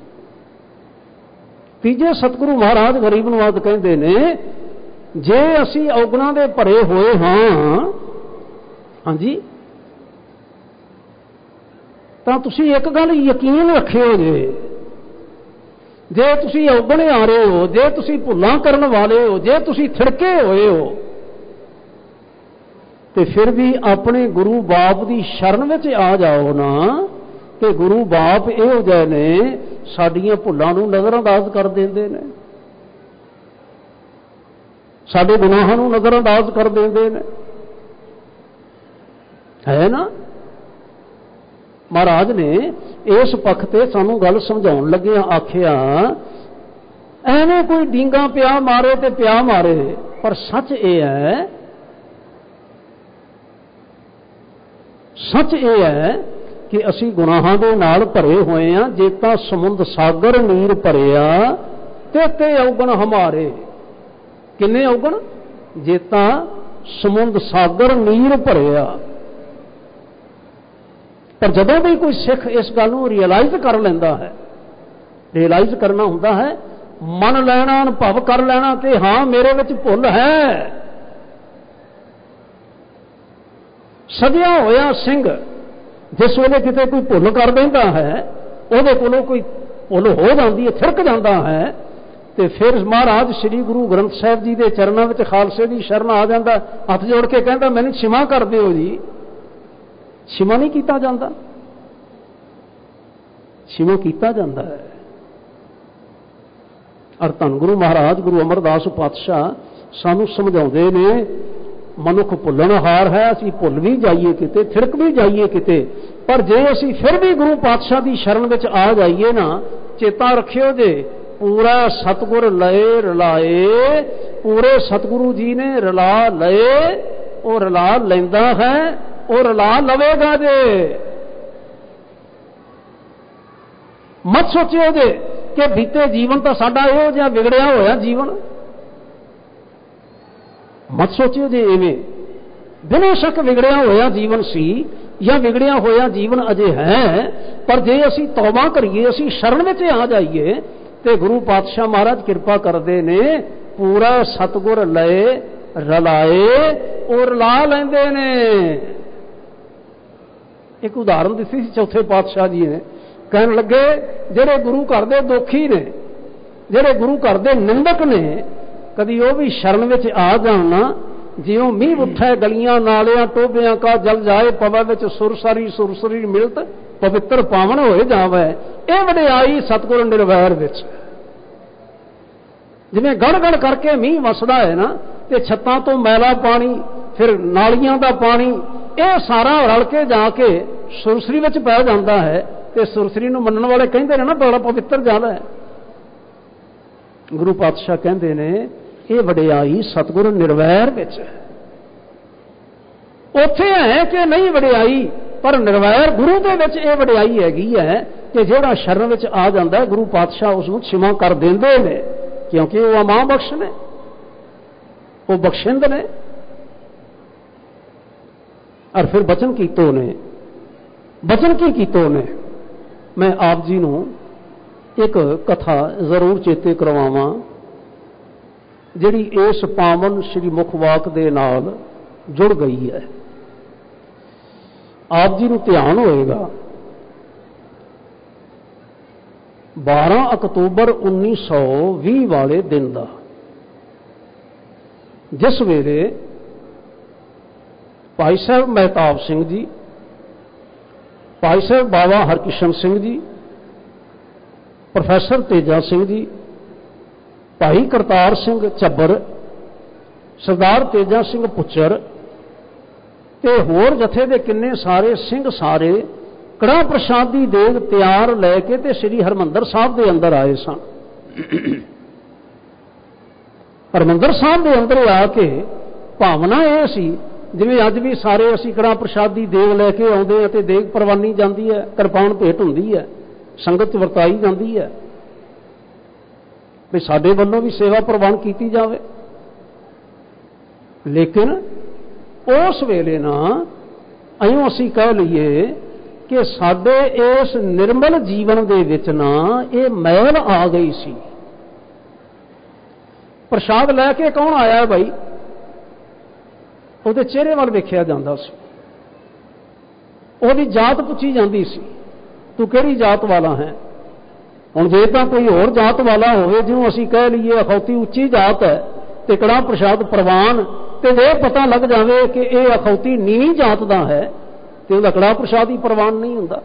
ਤੀਜੇ ਸਤਿਗੁਰੂ ਮਹਾਰਾਜ ਗਰੀਬ ਨਵਾਜ ਕਹਿੰਦੇ ਨੇ ਜੇ ਅਸੀਂ ਔਗਣਾਂ ਦੇ ਭਰੇ ਹੋਏ ਹਾਂ, ਹਾਂਜੀ, ਤਾਂ ਤੁਸੀਂ ਇੱਕ ਗੱਲ ਯਕੀਨ ਰੱਖਿਓ ਜੇ ਤੁਸੀਂ ਔਗਣੇ ਆ ਰਹੇ ਹੋ, ਜੇ ਤੁਸੀਂ ਭੁੱਲਾਂ ਕਰਨ ਵਾਲੇ ਹੋ, ਜੇ ਤੁਸੀਂ ਥਿੜਕੇ ਹੋਏ ਹੋ, ਤੇ ਫਿਰ ਵੀ ਆਪਣੇ ਗੁਰੂ ਬਾਪ ਦੀ ਸ਼ਰਨ ਵਿੱਚ ਆ ਜਾਓ ਨਾ। ਤੇ ਗੁਰੂ ਬਾਪ ਇਹੋ ਜਿਹੇ ਨੇ ਸਾਡੀਆਂ ਭੁੱਲਾਂ ਨੂੰ ਨਜ਼ਰਅੰਦਾਜ਼ ਕਰ ਦਿੰਦੇ ਨੇ, ਸਾਡੇ ਗੁਨਾਹਾਂ ਨੂੰ ਨਜ਼ਰਅੰਦਾਜ਼ ਕਰ ਦਿੰਦੇ ਨੇ, ਹੈ ਨਾ। ਮਹਾਰਾਜ ਨੇ ਇਸ ਪੱਖ ਤੇ ਸਾਨੂੰ ਗੱਲ ਸਮਝਾਉਣ ਲੱਗਿਆ ਆਖਿਆ ਐਵੇਂ ਕੋਈ ਡੀਂਗਾ ਪਿਆ ਮਾਰੇ ਤੇ ਪਿਆ ਮਾਰੇ, ਪਰ ਸੱਚ ਇਹ ਹੈ, ਸੱਚ ਇਹ ਹੈ ਕਿ ਅਸੀਂ ਗੁਨਾਹਾਂ ਦੇ ਨਾਲ ਭਰੇ ਹੋਏ ਹਾਂ। ਜੇ ਤਾਂ ਸਮੁੰਦ ਸਾਗਰ ਨੀਰ ਭਰਿਆ ਤੇ ਔਗਣ ਹਮਾਰੇ। ਕਿੰਨੇ ਔਗਣ? ਜੇ ਤਾਂ ਸਮੁੰਦ ਸਾਗਰ ਨੀਰ ਭਰਿਆ। ਪਰ ਜਦੋਂ ਵੀ ਕੋਈ ਸਿੱਖ ਇਸ ਗੱਲ ਨੂੰ ਰਿਅਲਾਈਜ਼ ਕਰ ਲੈਂਦਾ ਹੈ, ਰਿਅਲਾਈਜ਼ ਕਰਨਾ ਹੁੰਦਾ ਹੈ, ਮੰਨ ਲੈਣਾ, ਅਨੁਭਵ ਕਰ ਲੈਣਾ ਕਿ ਹਾਂ ਮੇਰੇ ਵਿੱਚ ਭੁੱਲ ਹੈ। ਸਜਿਆ ਹੋਇਆ ਸਿੰਘ ਜਿਸ ਵੇਲੇ ਕਿਤੇ ਕੋਈ ਭੁੱਲ ਕਰ ਦਿੰਦਾ ਹੈ, ਉਹਦੇ ਕੋਲੋਂ ਕੋਈ ਭੁੱਲ ਹੋ ਜਾਂਦੀ ਹੈ, ਥਿਰਕ ਜਾਂਦਾ ਹੈ, ਤੇ ਫਿਰ ਮਹਾਰਾਜ ਸ੍ਰੀ ਗੁਰੂ ਗ੍ਰੰਥ ਸਾਹਿਬ ਜੀ ਦੇ ਚਰਨਾਂ ਵਿੱਚ ਖਾਲਸੇ ਦੀ ਸ਼ਰਨ ਆ ਜਾਂਦਾ, ਹੱਥ ਜੋੜ ਕੇ ਕਹਿੰਦਾ ਮੈਨੂੰ क्षमा ਕਰ ਦਿਓ ਜੀ। क्षमा ਨਹੀਂ ਕੀਤਾ ਜਾਂਦਾ, क्षमा ਕੀਤਾ ਜਾਂਦਾ ਹੈ। ਔਰ ਧੰਨ ਗੁਰੂ ਮਹਾਰਾਜ ਗੁਰੂ ਅਮਰਦਾਸ ਪਾਤਸ਼ਾਹ ਸਾਨੂੰ ਸਮਝਾਉਂਦੇ ਨੇ ਮਨੁੱਖ ਭੁੱਲਣਹਾਰ ਹੈ। ਅਸੀਂ ਭੁੱਲ ਵੀ ਜਾਈਏ ਕਿਤੇ, ਥਿਰਕ ਵੀ ਜਾਈਏ ਕਿਤੇ, ਪਰ ਜੇ ਅਸੀਂ ਫਿਰ ਵੀ ਗੁਰੂ ਪਾਤਸ਼ਾਹ ਦੀ ਸ਼ਰਨ ਵਿੱਚ ਆ ਜਾਈਏ ਨਾ, ਚੇਤਾ ਰੱਖਿਓ ਜੇ ਪੂਰਾ ਸਤਿਗੁਰ ਲਏ ਰਲਾਏ, ਪੂਰੇ ਸਤਿਗੁਰੂ ਜੀ ਨੇ ਰਲਾ ਲਏ, ਉਹ ਰਲਾ ਲੈਂਦਾ ਹੈ, ਉਹ ਰਲਾ ਲਵੇਗਾ ਜੇ। ਮਤ ਸੋਚਿਓ ਜੇ ਕਿ ਬੀਤੇ ਜੀਵਨ ਤਾਂ ਸਾਡਾ ਇਹੋ ਜਿਹਾ ਵਿਗੜਿਆ ਹੋਇਆ ਜੀਵਨ, ਮਤ ਸੋਚਿਓ ਜੇ ਇਵੇਂ। ਬਿਨਾਂ ਸ਼ੱਕ ਵਿਗੜਿਆ ਹੋਇਆ ਜੀਵਨ ਸੀ ਜਾਂ ਵਿਗੜਿਆ ਹੋਇਆ ਜੀਵਨ ਅਜੇ ਹੈ, ਪਰ ਜੇ ਅਸੀਂ ਤੌਬਾ ਕਰੀਏ, ਅਸੀਂ ਸ਼ਰਨ ਵਿੱਚ ਆ ਜਾਈਏ, ਤੇ ਗੁਰੂ ਪਾਤਸ਼ਾਹ ਮਹਾਰਾਜ ਕਿਰਪਾ ਕਰਦੇ ਨੇ, ਪੂਰਾ ਸਤਿਗੁਰ ਲਏ ਰਲਾਏ, ਉਹ ਰਲਾ ਲੈਂਦੇ ਨੇ। ਇੱਕ ਉਦਾਹਰਨ ਦਿੱਤੀ ਸੀ ਚੌਥੇ ਪਾਤਸ਼ਾਹ ਜੀ ਨੇ, ਕਹਿਣ ਲੱਗੇ ਜਿਹੜੇ ਗੁਰੂ ਘਰ ਦੇ ਦੋਖੀ ਨੇ, ਜਿਹੜੇ ਗੁਰੂ ਘਰ ਦੇ ਨਿੰਦਕ ਨੇ, ਕਦੀ ਉਹ ਵੀ ਸ਼ਰਨ ਵਿੱਚ ਆ ਜਾਣ ਨਾ, ਜਿਉਂ ਮੀਂਹ ਉੱਠੇ ਗਲੀਆਂ ਨਾਲਿਆਂ ਟੋਭਿਆਂ ਕਾ ਜਲ ਜਾਏ, ਪਵੇ ਵਿੱਚ ਸੁਰਸਰੀ ਸੁਰਸਰੀ ਮਿਲਤ ਪਵਿੱਤਰ ਪਾਵਨ ਹੋਏ ਜਾਵੇ। ਇਹ ਵਡਿਆਈ ਸਤਿਗੁਰ ਨਿਰਵੈਰ ਵਿੱਚ। ਜਿਵੇਂ ਗੜ ਗੜ ਕਰਕੇ ਮੀਂਹ ਵਸਦਾ ਹੈ ਨਾ, ਤੇ ਛੱਤਾਂ ਤੋਂ ਮੈਲਾ ਪਾਣੀ, ਫਿਰ ਨਾਲੀਆਂ ਦਾ ਪਾਣੀ, ਇਹ ਸਾਰਾ ਰਲ ਕੇ ਜਾ ਕੇ ਸੁਰਸਰੀ ਵਿੱਚ ਪੈ ਜਾਂਦਾ ਹੈ, ਤੇ ਸੁਰਸਰੀ ਨੂੰ ਮੰਨਣ ਵਾਲੇ ਕਹਿੰਦੇ ਨੇ ਨਾ ਬੜਾ ਪਵਿੱਤਰ ਜਲ ਹੈ। ਗੁਰੂ ਪਾਤਸ਼ਾਹ ਕਹਿੰਦੇ ਨੇ ਇਹ ਵਡਿਆਈ ਸਤਿਗੁਰ ਨਿਰਵੈਰ ਵਿੱਚ ਹੈ। ਉੱਥੇ ਹੈ ਕਿ ਨਹੀਂ ਵਡਿਆਈ, ਪਰ ਨਿਰਵੈਰ ਗੁਰੂ ਦੇ ਵਿੱਚ ਇਹ ਵਡਿਆਈ ਹੈਗੀ ਹੈ ਕਿ ਜਿਹੜਾ ਸ਼ਰਨ ਵਿੱਚ ਆ ਜਾਂਦਾ, ਗੁਰੂ ਪਾਤਸ਼ਾਹ ਉਸ ਨੂੰ क्षमा ਕਰ ਦਿੰਦੇ ਨੇ, ਕਿਉਂਕਿ ਉਹ ਅਮਾਂ ਬਖਸ਼ ਨੇ, ਉਹ ਬਖਸ਼ਿੰਦ ਨੇ। ਔਰ ਫਿਰ ਬਚਨ ਕੀਤੋ ਨੇ, ਬਚਨ ਕੀ ਕੀਤੋ ਨੇ। ਮੈਂ ਆਪ ਜੀ ਨੂੰ ਇੱਕ ਕਥਾ ਜ਼ਰੂਰ ਚੇਤੇ ਕਰਵਾਵਾਂ, ਜਿਹੜੀ ਇਸ ਪਾਵਨ ਸ਼੍ਰੀ ਮੁਖਵਾਕ ਦੇ ਨਾਲ ਜੁੜ ਗਈ ਹੈ। ਆਪ ਜੀ ਨੂੰ ਧਿਆਨ ਹੋਏਗਾ 12 ਅਕਤੂਬਰ 1920 ਵਾਲੇ ਦਿਨ ਦਾ, ਜਿਸ ਵੇਲੇ ਭਾਈ ਸਾਹਿਬ ਮਹਿਤਾਬ ਸਿੰਘ ਜੀ ਭਾਈ ਸਾਹਿਬ ਬਾਵਾ ਹਰਕਿਸ਼ਨ ਸਿੰਘ ਜੀ, ਪ੍ਰੋਫੈਸਰ ਤੇਜਾ ਸਿੰਘ ਜੀ, ਭਾਈ ਕਰਤਾਰ ਸਿੰਘ ਝੱਬਰ, ਸਰਦਾਰ ਤੇਜਾ ਸਿੰਘ ਪੁੱਚਰ ਤੇ ਹੋਰ ਜਥੇ ਦੇ ਕਿੰਨੇ ਸਾਰੇ ਸਿੰਘ ਸਾਰੇ ਕੜਾਹ ਪ੍ਰਸ਼ਾਦ ਦੀ ਦੇਗ ਤਿਆਰ ਲੈ ਕੇ ਤੇ ਸ੍ਰੀ ਹਰਿਮੰਦਰ ਸਾਹਿਬ ਦੇ ਅੰਦਰ ਆਏ ਸਨ। ਹਰਿਮੰਦਰ ਸਾਹਿਬ ਦੇ ਅੰਦਰ ਆ ਕੇ ਭਾਵਨਾ ਇਹ ਸੀ ਜਿਵੇਂ ਅੱਜ ਵੀ ਸਾਰੇ ਅਸੀਂ ਕੜਾਹ ਪ੍ਰਸ਼ਾਦ ਦੀ ਦੇਗ ਲੈ ਕੇ ਆਉਂਦੇ ਆ ਤੇ ਦੇਗ ਪ੍ਰਵਾਨੀ ਜਾਂਦੀ ਹੈ, ਕਿਰਪਾਨ ਭੇਟ ਹੁੰਦੀ ਹੈ, ਸੰਗਤ 'ਚ ਵਰਤਾਈ ਜਾਂਦੀ ਹੈ ਵੀ ਸਾਡੇ ਵੱਲੋਂ ਵੀ ਸੇਵਾ ਪ੍ਰਵਾਨ ਕੀਤੀ ਜਾਵੇ। ਲੇਕਿਨ ਉਸ ਵੇਲੇ ਨਾ ਇਉਂ ਅਸੀਂ ਕਹਿ ਲਈਏ ਕਿ ਸਾਡੇ ਇਸ ਨਿਰਮਲ ਜੀਵਨ ਦੇ ਵਿੱਚ ਨਾ ਇਹ ਮੈਲ ਆ ਗਈ ਸੀ। ਪ੍ਰਸ਼ਾਦ ਲੈ ਕੇ ਕੌਣ ਆਇਆ ਭਾਈ, ਉਹਦੇ ਚਿਹਰੇ ਵੱਲ ਵੇਖਿਆ ਜਾਂਦਾ ਸੀ, ਉਹਦੀ ਜਾਤ ਪੁੱਛੀ ਜਾਂਦੀ ਸੀ, ਤੂੰ ਕਿਹੜੀ ਜਾਤ ਵਾਲਾ ਹੈ। ਹੁਣ ਜੇ ਤਾਂ ਕੋਈ ਹੋਰ ਜਾਤ ਵਾਲਾ ਹੋਵੇ, ਜਿਹਨੂੰ ਅਸੀਂ ਕਹਿ ਲਈਏ ਅਖੌਤੀ ਉੱਚੀ ਜਾਤ ਹੈ ਤੇ ਕੜਾਹ ਪ੍ਰਸ਼ਾਦ ਪ੍ਰਵਾਨ, ਤੇ ਇਹ ਪਤਾ ਲੱਗ ਜਾਵੇ ਕਿ ਇਹ ਅਖੌਤੀ ਨੀਵੀਂ ਜਾਤ ਦਾ ਹੈ ਤੇ ਉਹਦਾ ਕੜਾਹ ਪ੍ਰਸ਼ਾਦ ਹੀ ਪ੍ਰਵਾਨ ਨਹੀਂ ਹੁੰਦਾ।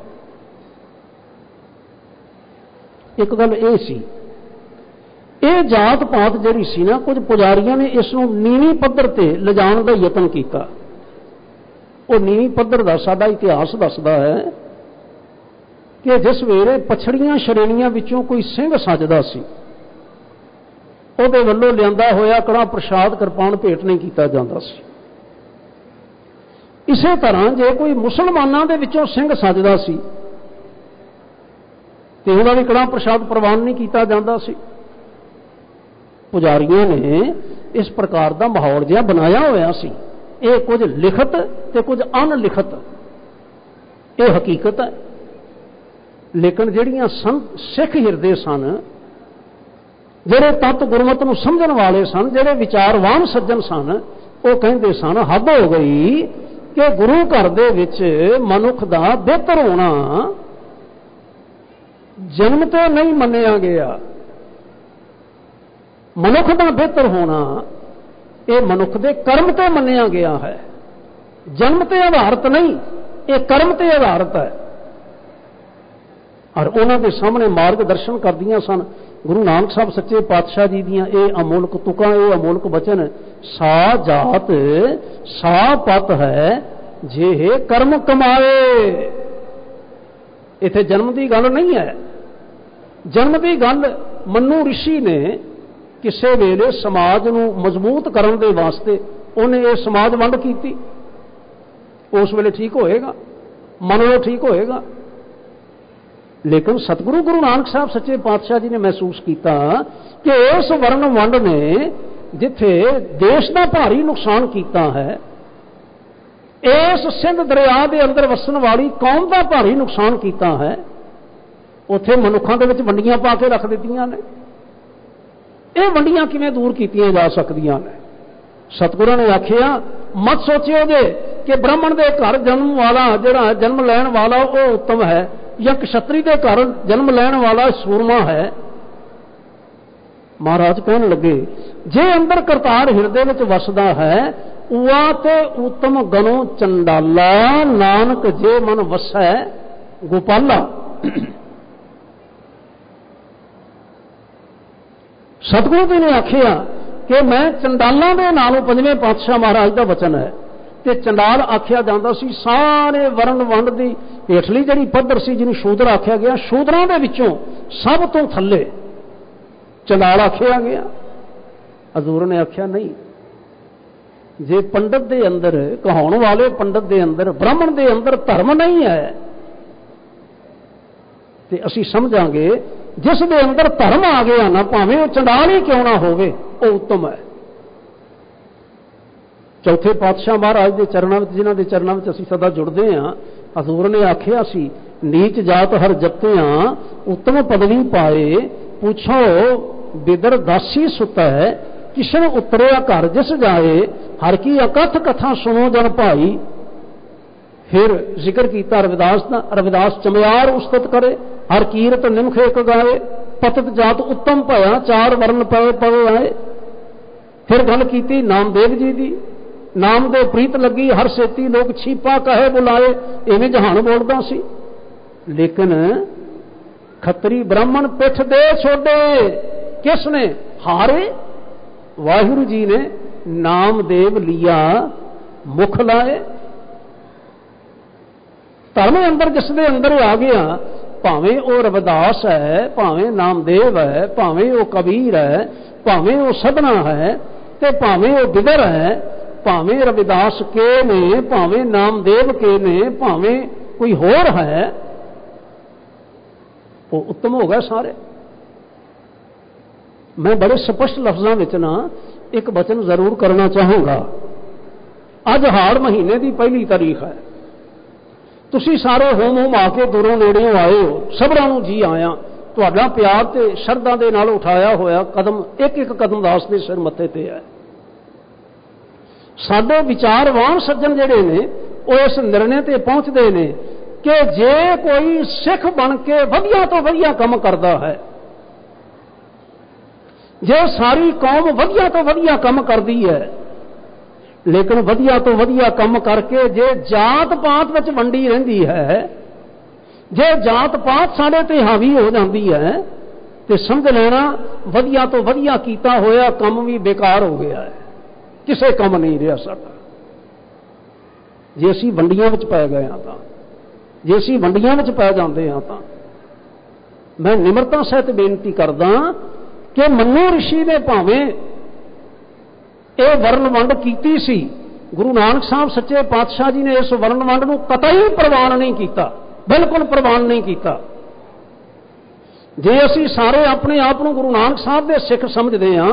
ਇੱਕ ਗੱਲ ਇਹ ਸੀ, ਇਹ ਜਾਤ ਪਾਤ ਜਿਹੜੀ ਸੀ ਨਾ, ਕੁਝ ਪੁਜਾਰੀਆਂ ਨੇ ਇਸ ਨੂੰ ਨੀਵੀਂ ਪੱਧਰ ਤੇ ਲਿਜਾਣ ਦਾ ਯਤਨ ਕੀਤਾ। ਉਹ ਨੀਵੀਂ ਪੱਧਰ ਦਾ ਸਾਡਾ ਇਤਿਹਾਸ ਦੱਸਦਾ ਹੈ ਕਿ ਜਿਸ ਵੇਲੇ ਪਛੜੀਆਂ ਸ਼੍ਰੇਣੀਆਂ ਵਿੱਚੋਂ ਕੋਈ ਸਿੰਘ ਸੱਜਦਾ ਸੀ, ਉਹਦੇ ਵੱਲੋਂ ਲਿਆਂਦਾ ਹੋਇਆ ਕੜਾਹ ਪ੍ਰਸ਼ਾਦ ਕਿਰਪਾਨ ਭੇਟ ਨਹੀਂ ਕੀਤਾ ਜਾਂਦਾ ਸੀ। ਇਸੇ ਤਰ੍ਹਾਂ ਜੇ ਕੋਈ ਮੁਸਲਮਾਨਾਂ ਦੇ ਵਿੱਚੋਂ ਸਿੰਘ ਸੱਜਦਾ ਸੀ ਤੇ ਉਹਦਾ ਵੀ ਕੜਾਹ ਪ੍ਰਸ਼ਾਦ ਪ੍ਰਵਾਨ ਨਹੀਂ ਕੀਤਾ ਜਾਂਦਾ ਸੀ। ਪੁਜਾਰੀਆਂ ਨੇ ਇਸ ਪ੍ਰਕਾਰ ਦਾ ਮਾਹੌਲ ਜਿਹਾ ਬਣਾਇਆ ਹੋਇਆ ਸੀ। ਇਹ ਕੁਝ ਲਿਖਤ ਤੇ ਕੁਝ ਅਨਲਿਖਤ, ਇਹ ਹਕੀਕਤ ਹੈ। ਲੇਕਿਨ ਜਿਹੜੀਆਂ ਸਿੱਖ ਹਿਰਦੇ ਸਨ, ਜਿਹੜੇ ਤੱਤ ਗੁਰਮਤ ਨੂੰ ਸਮਝਣ ਵਾਲੇ ਸਨ, ਜਿਹੜੇ ਵਿਚਾਰਵਾਨ ਸੱਜਣ ਸਨ, ਉਹ ਕਹਿੰਦੇ ਸਨ ਹੱਦ ਹੋ ਗਈ ਕਿ ਗੁਰੂ ਘਰ ਦੇ ਵਿੱਚ ਮਨੁੱਖ ਦਾ ਬਿਹਤਰ ਹੋਣਾ ਜਨਮ ਤੋਂ ਨਹੀਂ ਮੰਨਿਆ ਗਿਆ। ਮਨੁੱਖ ਦਾ ਬਿਹਤਰ ਹੋਣਾ ਇਹ ਮਨੁੱਖ ਦੇ ਕਰਮ ਤੇ ਮੰਨਿਆ ਗਿਆ ਹੈ, ਜਨਮ ਤੇ ਆਧਾਰਿਤ ਨਹੀਂ, ਇਹ ਕਰਮ ਤੇ ਆਧਾਰਿਤ ਹੈ। ਔਰ ਉਹਨਾਂ ਦੇ ਸਾਹਮਣੇ ਮਾਰਗ ਦਰਸ਼ਨ ਕਰਦੀਆਂ ਸਨ ਗੁਰੂ ਨਾਨਕ ਸਾਹਿਬ ਸੱਚੇ ਪਾਤਸ਼ਾਹ ਜੀ ਦੀਆਂ ਇਹ ਅਮੋਲਕ ਤੁਕਾਂ, ਇਹ ਅਮੋਲਕ ਬਚਨ, ਸਾ ਜਾਤ ਸਾ ਪਤ ਹੈ ਜੇ ਕਰਮ ਕਮਾਏ। ਇੱਥੇ ਜਨਮ ਦੀ ਗੱਲ ਨਹੀਂ ਹੈ। ਜਨਮ ਦੀ ਗੱਲ ਮਨੂ ਰਿਸ਼ੀ ਨੇ ਕਿਸੇ ਵੇਲੇ ਸਮਾਜ ਨੂੰ ਮਜ਼ਬੂਤ ਕਰਨ ਦੇ ਵਾਸਤੇ ਉਹਨੇ ਇਹ ਸਮਾਜ ਵੰਡ ਕੀਤੀ। ਉਸ ਵੇਲੇ ਠੀਕ ਹੋਏਗਾ, ਮਨ ਉਹ ਠੀਕ ਹੋਏਗਾ। ਲੇਕਿਨ ਸਤਿਗੁਰੂ ਗੁਰੂ ਨਾਨਕ ਸਾਹਿਬ ਸੱਚੇ ਪਾਤਸ਼ਾਹ ਜੀ ਨੇ ਮਹਿਸੂਸ ਕੀਤਾ ਕਿ ਇਸ ਵਰਨ ਵੰਡ ਨੇ ਜਿੱਥੇ ਦੇਸ਼ ਦਾ ਭਾਰੀ ਨੁਕਸਾਨ ਕੀਤਾ ਹੈ, ਇਸ ਸਿੰਧ ਦਰਿਆ ਦੇ ਅੰਦਰ ਵਸਣ ਵਾਲੀ ਕੌਮ ਦਾ ਭਾਰੀ ਨੁਕਸਾਨ ਕੀਤਾ ਹੈ, ਉੱਥੇ ਮਨੁੱਖਾਂ ਦੇ ਵਿੱਚ ਵੰਡੀਆਂ ਪਾ ਕੇ ਰੱਖ ਦਿੱਤੀਆਂ ਨੇ। ਇਹ ਵੰਡੀਆਂ ਕਿਵੇਂ ਦੂਰ ਕੀਤੀਆਂ ਜਾ ਸਕਦੀਆਂ ਨੇ? ਸਤਿਗੁਰਾਂ ਨੇ ਆਖਿਆ, ਮਤ ਸੋਚਿਓ ਜੇ ਕਿ ਬ੍ਰਾਹਮਣ ਦੇ ਘਰ ਜਨਮ ਵਾਲਾ, ਜਿਹੜਾ ਜਨਮ ਲੈਣ ਵਾਲਾ ਉਹ ਉੱਤਮ ਹੈ ਜਾਂ ਕਸ਼ਤਰੀ ਦੇ ਘਰ ਜਨਮ ਲੈਣ ਵਾਲਾ ਸੂਰਮਾ ਹੈ। ਮਹਾਰਾਜ ਕਹਿਣ ਲੱਗੇ, ਜੇ ਅੰਦਰ ਕਰਤਾਰ ਹਿਰਦੇ ਵਿੱਚ ਵਸਦਾ ਹੈ, ਉਆ ਤੇ ਉਤਮ ਗਨੋ ਚੰਡਾਲਾ, ਨਾਨਕ ਜੇ ਮਨ ਵਸੈ ਗੋਪਾਲਾ। ਸਤਿਗੁਰੂ ਜੀ ਨੇ ਆਖਿਆ ਕਿ ਮੈਂ ਚੰਡਾਲਾਂ ਦੇ ਨਾਲੋਂ, ਪੰਜਵੇਂ ਪਾਤਸ਼ਾਹ ਮਹਾਰਾਜ ਦਾ ਵਚਨ ਹੈ, ਤੇ ਚੰਡਾਲ ਆਖਿਆ ਜਾਂਦਾ ਸੀ ਸਾਰੇ ਵਰਨ ਵੰਡ ਦੀ ਹੇਠਲੀ ਜਿਹੜੀ ਪੱਧਰ ਸੀ, ਜਿਹਨੂੰ ਸ਼ੂਦਰ ਆਖਿਆ ਗਿਆ, ਸ਼ੂਦਰਾਂ ਦੇ ਵਿੱਚੋਂ ਸਭ ਤੋਂ ਥੱਲੇ ਚੰਡਾਲ ਆਖਿਆ ਗਿਆ। ਹਜ਼ੂਰ ਨੇ ਆਖਿਆ ਨਹੀਂ, ਜੇ ਪੰਡਤ ਦੇ ਅੰਦਰ, ਕਹਾਉਣ ਵਾਲੇ ਪੰਡਤ ਦੇ ਅੰਦਰ, ਬ੍ਰਾਹਮਣ ਦੇ ਅੰਦਰ ਧਰਮ ਨਹੀਂ ਹੈ, ਤੇ ਅਸੀਂ ਸਮਝਾਂਗੇ ਜਿਸ ਦੇ ਅੰਦਰ ਧਰਮ ਆ ਗਿਆ ਨਾ, ਭਾਵੇਂ ਉਹ ਚੰਡਾਲ ਹੀ ਕਿਉਂ ਨਾ ਹੋਵੇ, ਉਹ ਉੱਤਮ ਹੈ। ਚੌਥੇ ਪਾਤਸ਼ਾਹ ਮਹਾਰਾਜ ਦੇ ਚਰਨਾਂ ਵਿੱਚ, ਜਿਨ੍ਹਾਂ ਦੇ ਚਰਨਾਂ ਵਿੱਚ ਅਸੀਂ ਸਦਾ ਜੁੜਦੇ ਹਾਂ, ਹਜ਼ੂਰ ਨੇ ਆਖਿਆ ਸੀ, ਨੀਚ ਜਾਤ ਹਰ ਜਪਤਿਆਂ ਉੱਤਮ ਪਦਵੀ ਪਾਏ, ਪੁੱਛੋ ਬਿਦਰ ਦਾਸੀ ਸੁਤੈ, ਕਿਸ਼ਨ ਉਤਰਿਆ ਘਰ ਜਿਸ ਜਾਏ, ਹਰ ਕੀ ਅਕਥ ਕਥਾ ਸੁਣੋ ਜਨ ਭਾਈ। ਫਿਰ ਜ਼ਿਕਰ ਕੀਤਾ ਰਵਿਦਾਸ ਦਾ, ਰਵਿਦਾਸ ਚਮਿਆਰ ਉਸਤਤ ਕਰੇ, ਹਰ ਕੀਰਤ ਨਿਮਖ ਇੱਕ ਗਾਏ, ਪਤਤ ਜਾਤ ਉੱਤਮ ਭਇਆ, ਚਾਰ ਵਰਨ ਪਵੇ ਪਵੇ ਆਏ। ਫਿਰ ਗੱਲ ਕੀਤੀ ਨਾਮਦੇਵ ਜੀ ਦੀ, ਨਾਮ ਦੇ ਪ੍ਰੀਤ ਲੱਗੀ ਹਰ ਸੇਤੀ ਲੋਕ ਛੀਪਾ ਕਹੇ ਬੁਲਾਏ, ਇਵੇਂ ਜਹਾਨ ਬੋਲਦਾ ਸੀ। लेकिन खत्री ब्राह्मण पिठ दे छोड़े। किसने? हारे। वाहिगुरु जी ने नामदेव लिया, मुख लाए। धर्म अंदर जिसके अंदर आ गया, भावें वो रविदास है, भावें नामदेव है, भावें वो कबीर है, भावें वो सदना है, ते भावें वो बिदर है, भावें रविदास के ने, भावें नामदेव के ने, भावें कोई होर है, वो उत्तम हो गए सारे। मैं बड़े स्पष्ट लफ्ज़ों में ना एक वचन जरूर करना चाहूँगा। अज हाड़ महीने की पहली तारीख है। तुसी सारे होम होम आके दूरों नेड़ियों आए हो, सबरां नूं जी आया। तुहाडा प्यार ते शरधा दे नाल उठाया होया कदम एक एक कदम दास दे सिर मत्थे ते है। साडे विचारवान सज्जन जिहड़े ने वो इस निर्णय ते पहुंचदे ने कि जे कोई सिख बन के वधिया तो वधिया काम करदा है, जे सारी कौम वधिया तो वधिया काम करदी है, लेकिन वधिया तो वधिया काम करके जे जात पात विच वंडी रहिंदी है, जे जात पात साडे ते हावी हो जाती है, तो समझ लेना वधिया तो वधिया कीता होया काम भी बेकार हो गया है, किसे काम नहीं रहा साडा। जे असीं वंडियां विच पै गए हां तां, जे असीं वंडियां विच पै जांदे हां तां मैं निमरता सहित बेनती करदा कि मन्नू ऋषि ने भावें ये वर्ण वंड की सी, गुरु नानक साहब सच्चे पातशाह जी ने इस वर्ण वंड नूं कतई प्रवान नहीं किया, बिल्कुल प्रवान नहीं किया। जे असीं सारे अपने आप नूं गुरु नानक साहब दे सिख समझदे हां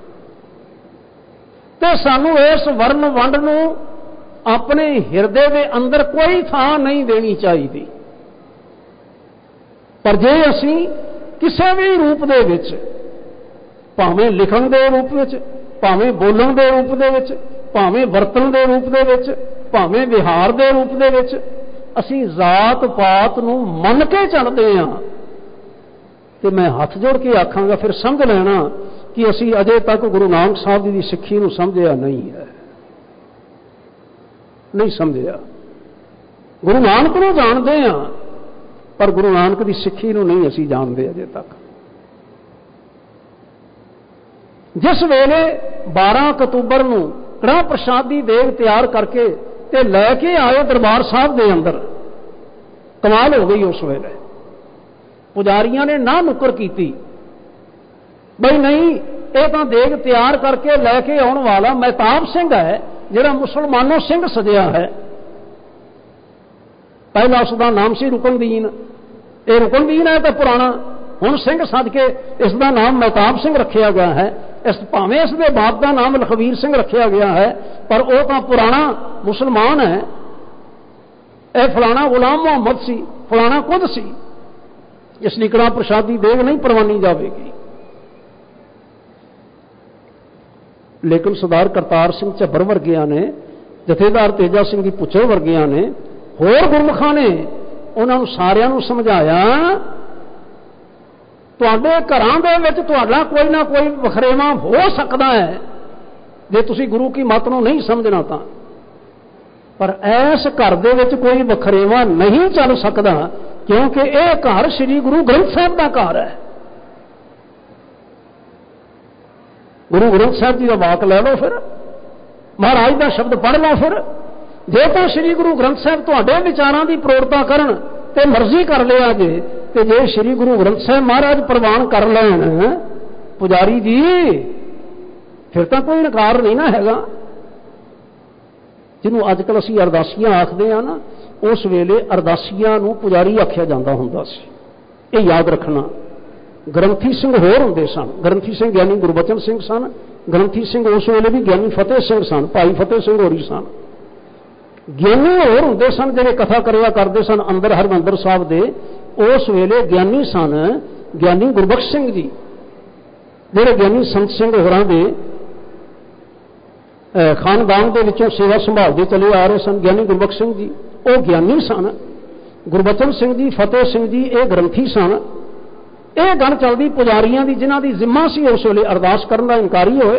ते सानूं इस वर्ण वंड नूं अपने हिरदे दे अंदर कोई थां नहीं देनी चाहिए। पर जे असीं किसी भी रूप दे विच, भावें लिखण दे रूप विच, भावें बोलण दे रूप दे विच, भावें वरतण दे रूप दे विच, भावें विहार दे रूप दे विच असीं जात पात नूं मन के चलदे हां, ते मैं हथ जोड़ के आखांगा फिर समझ लेना कि असीं अजे तक गुरु नानक साहब जी की सिੱਖੀ नूं समझिया नहीं है, नहीं समझिया। गुरु नानक नूं जाणदे हां पर गुरु नानक की सिੱਖੀ नूं नहीं असीं जाणदे अजे तक। जिस वेले 12 अक्तूबर नूं कड़ाह प्रसाद की देग तैयार करके ते लैके आए दरबार साहब के अंदर, कमाल हो गई। उस वेले पुजारियों ने ना नुक्कर की बई नहीं, ये तो देग तैयार करके लैके आने वाला महताब सिंह है जिहड़ा मुसलमानों सिंह सजिया है। पहला उसका नाम सी रुकनदीन, ये रुकनदीन है तो पुराना, हुण सिंह सद के इसका नाम महताब सिंह रखा गया है। इस भावें इसके बाप का नाम लखवीर सिंह रखा गया है, पर वह तो पुराना मुसलमान है। यह फलाना गुलाम मुहम्मद सी, फलाना खुद सी, इसलिए कड़ाह प्रसाद की देग नहीं परवानी जाएगी। लेकिन सरदार करतार सिंह झब्बर वर्गिया ने, जथेदार तेजा सिंह जी पुछो वर्गिया ने, होर गुरमुखां ने उन्होंने सारिਆਂ ਨੂੰ समझाया, तुहाडे घरां दे विच तुहाडा कोई ना कोई वखरेवा हो सकता है जे तुसीं गुरु की मत नूं नहीं समझना तां, पर इस घर दे विच कोई वखरेवा नहीं चल सकता, क्योंकि यह घर श्री गुरु ग्रंथ साहब का घर है। गुरु ग्रंथ साहब जी का वाक लै लो, फिर महाराज का शब्द पढ़ लो। फिर जे तो श्री गुरु ग्रंथ साहब तुहाडे विचारां की प्रौढ़ता करन ते मर्जी कर लिया जे, ते जे श्री गुरु ग्रंथ साहब महाराज प्रवान कर लैन पुजारी जी, फिर तो कोई इनकार नहीं ना हैगा। जिन्होंने अजकल असीं अरदासियां आखदे हां ना, उस वेले अरदासियां नूं पुजारी आख्या जांदा हुंदा सी। ये याद रखना। ग्रंथी सिंह होर हुंदे सन, ग्रंथी सिंह ज्ञानी गुरबचन सिंह सन, ग्रंथी सिंह उस वेले भी ज्ञानी फतेह सिंह सन, भाई फतेह सिंह होरी सन। ज्ञानी होर हुंदे सन जिहड़े कथा करिया करदे सन अंदर हरमंदर साहब दे, उस वेले ज्ञानी सन ज्ञानी गुरबख्श सिंह जी, जिहड़े ज्ञानी संत सिंह होरां दे खानदान के विचों सेवा संभालते चले आ रहे सन। ज्ञानी गुरबख्श सिंह जी वो ज्ञानी सन, गुरबचन सिंह जी फतेह सिंह जी ये ग्रंथी सन। यह गल चलती पुजारियों की, जिन्हों की जिम्मा सी उस वेले अरदास करने का इनकारी होए।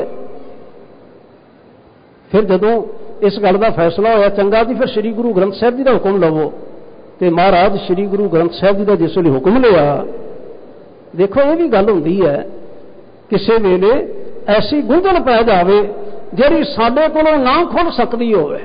फिर जदों इस गल का फैसला होया, चंगा जी फिर श्री गुरु ग्रंथ साहब जी का हुक्म लवो, ਤੇ ਮਹਾਰਾਜ ਸ੍ਰੀ ਗੁਰੂ ਗ੍ਰੰਥ ਸਾਹਿਬ ਜੀ ਦਾ ਜਿਸ ਵੇਲੇ ਹੁਕਮ ਲਿਆ, ਦੇਖੋ ਇਹ ਵੀ ਗੱਲ ਹੁੰਦੀ ਹੈ, ਕਿਸੇ ਵੇਲੇ ਐਸੀ ਗੁੰਝਲ ਪੈ ਜਾਵੇ ਜਿਹੜੀ ਸਾਡੇ ਕੋਲੋਂ ਨਾ ਖੁੱਲ ਸਕਦੀ ਹੋਵੇ,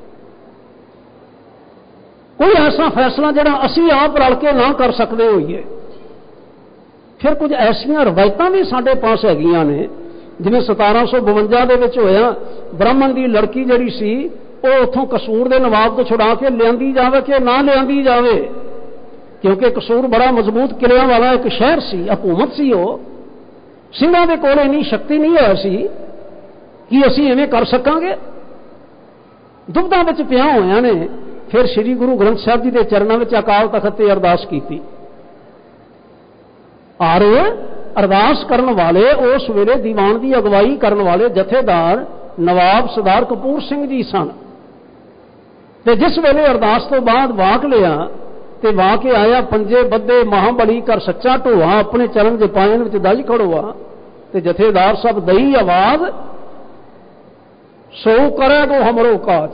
ਕੋਈ ਐਸਾ ਫੈਸਲਾ ਜਿਹੜਾ ਅਸੀਂ ਆਪ ਰਲ ਕੇ ਨਾ ਕਰ ਸਕਦੇ ਹੋਈਏ। ਫਿਰ ਕੁਝ ਐਸੀਆਂ ਰਵਾਇਤਾਂ ਵੀ ਸਾਡੇ ਪਾਸ ਹੈਗੀਆਂ ਨੇ, ਜਿਵੇਂ 1752 ਦੇ ਵਿੱਚ ਹੋਇਆ, ਬ੍ਰਾਹਮਣ ਦੀ ਲੜਕੀ ਜਿਹੜੀ ਸੀ ਉਹ ਉੱਥੋਂ ਕਸੂਰ ਦੇ ਨਵਾਬ ਤੋਂ ਛੁਡਾ ਕੇ ਲਿਆਂਦੀ ਜਾਵੇ ਕਿ ਨਾ ਲਿਆਂਦੀ ਜਾਵੇ, ਕਿਉਂਕਿ ਕਸੂਰ ਬੜਾ ਮਜ਼ਬੂਤ ਕਿਲਿਆਂ ਵਾਲਾ ਇੱਕ ਸ਼ਹਿਰ ਸੀ, ਹਕੂਮਤ ਸੀ। ਉਹ ਸਿੰਘਾਂ ਦੇ ਕੋਲ ਇੰਨੀ ਸ਼ਕਤੀ ਨਹੀਂ ਹੋਈ ਸੀ ਕਿ ਅਸੀਂ ਐਵੇਂ ਕਰ ਸਕਾਂਗੇ। ਦੁਬਿਧਾ ਵਿੱਚ ਪਿਆ ਹੋਇਆਂ ਨੇ ਫਿਰ ਸ੍ਰੀ ਗੁਰੂ ਗ੍ਰੰਥ ਸਾਹਿਬ ਜੀ ਦੇ ਚਰਨਾਂ ਵਿੱਚ ਅਕਾਲ ਤਖਤ ਤੇ ਅਰਦਾਸ ਕੀਤੀ। ਔਰ ਅਰਦਾਸ ਕਰਨ ਵਾਲੇ ਉਸ ਵੇਲੇ ਦੀਵਾਨ ਦੀ ਅਗਵਾਈ ਕਰਨ ਵਾਲੇ ਜਥੇਦਾਰ ਨਵਾਬ ਸਰਦਾਰ ਕਪੂਰ ਸਿੰਘ ਜੀ ਸਨ। ਤੇ ਜਿਸ ਵੇਲੇ ਅਰਦਾਸ ਤੋਂ ਬਾਅਦ ਵਾਕ ਲਿਆ ਤੇ ਵਾਕ ਆਇਆ, ਪੰਜੇ ਬੱਧੇ ਮਹਾਬਲੀ ਕਰ ਸੱਚਾ ਢੋਆ, ਆਪਣੇ ਚਰਨ ਜਪਾਇਨ ਵਿੱਚ ਦਜ ਖੜੋਆ। ਤੇ ਜਥੇਦਾਰ ਸਭ ਦਈ ਆਵਾਜ਼, ਸੋ ਕਰੇ ਤੋ ਹਮਰੋ ਕਾਜ।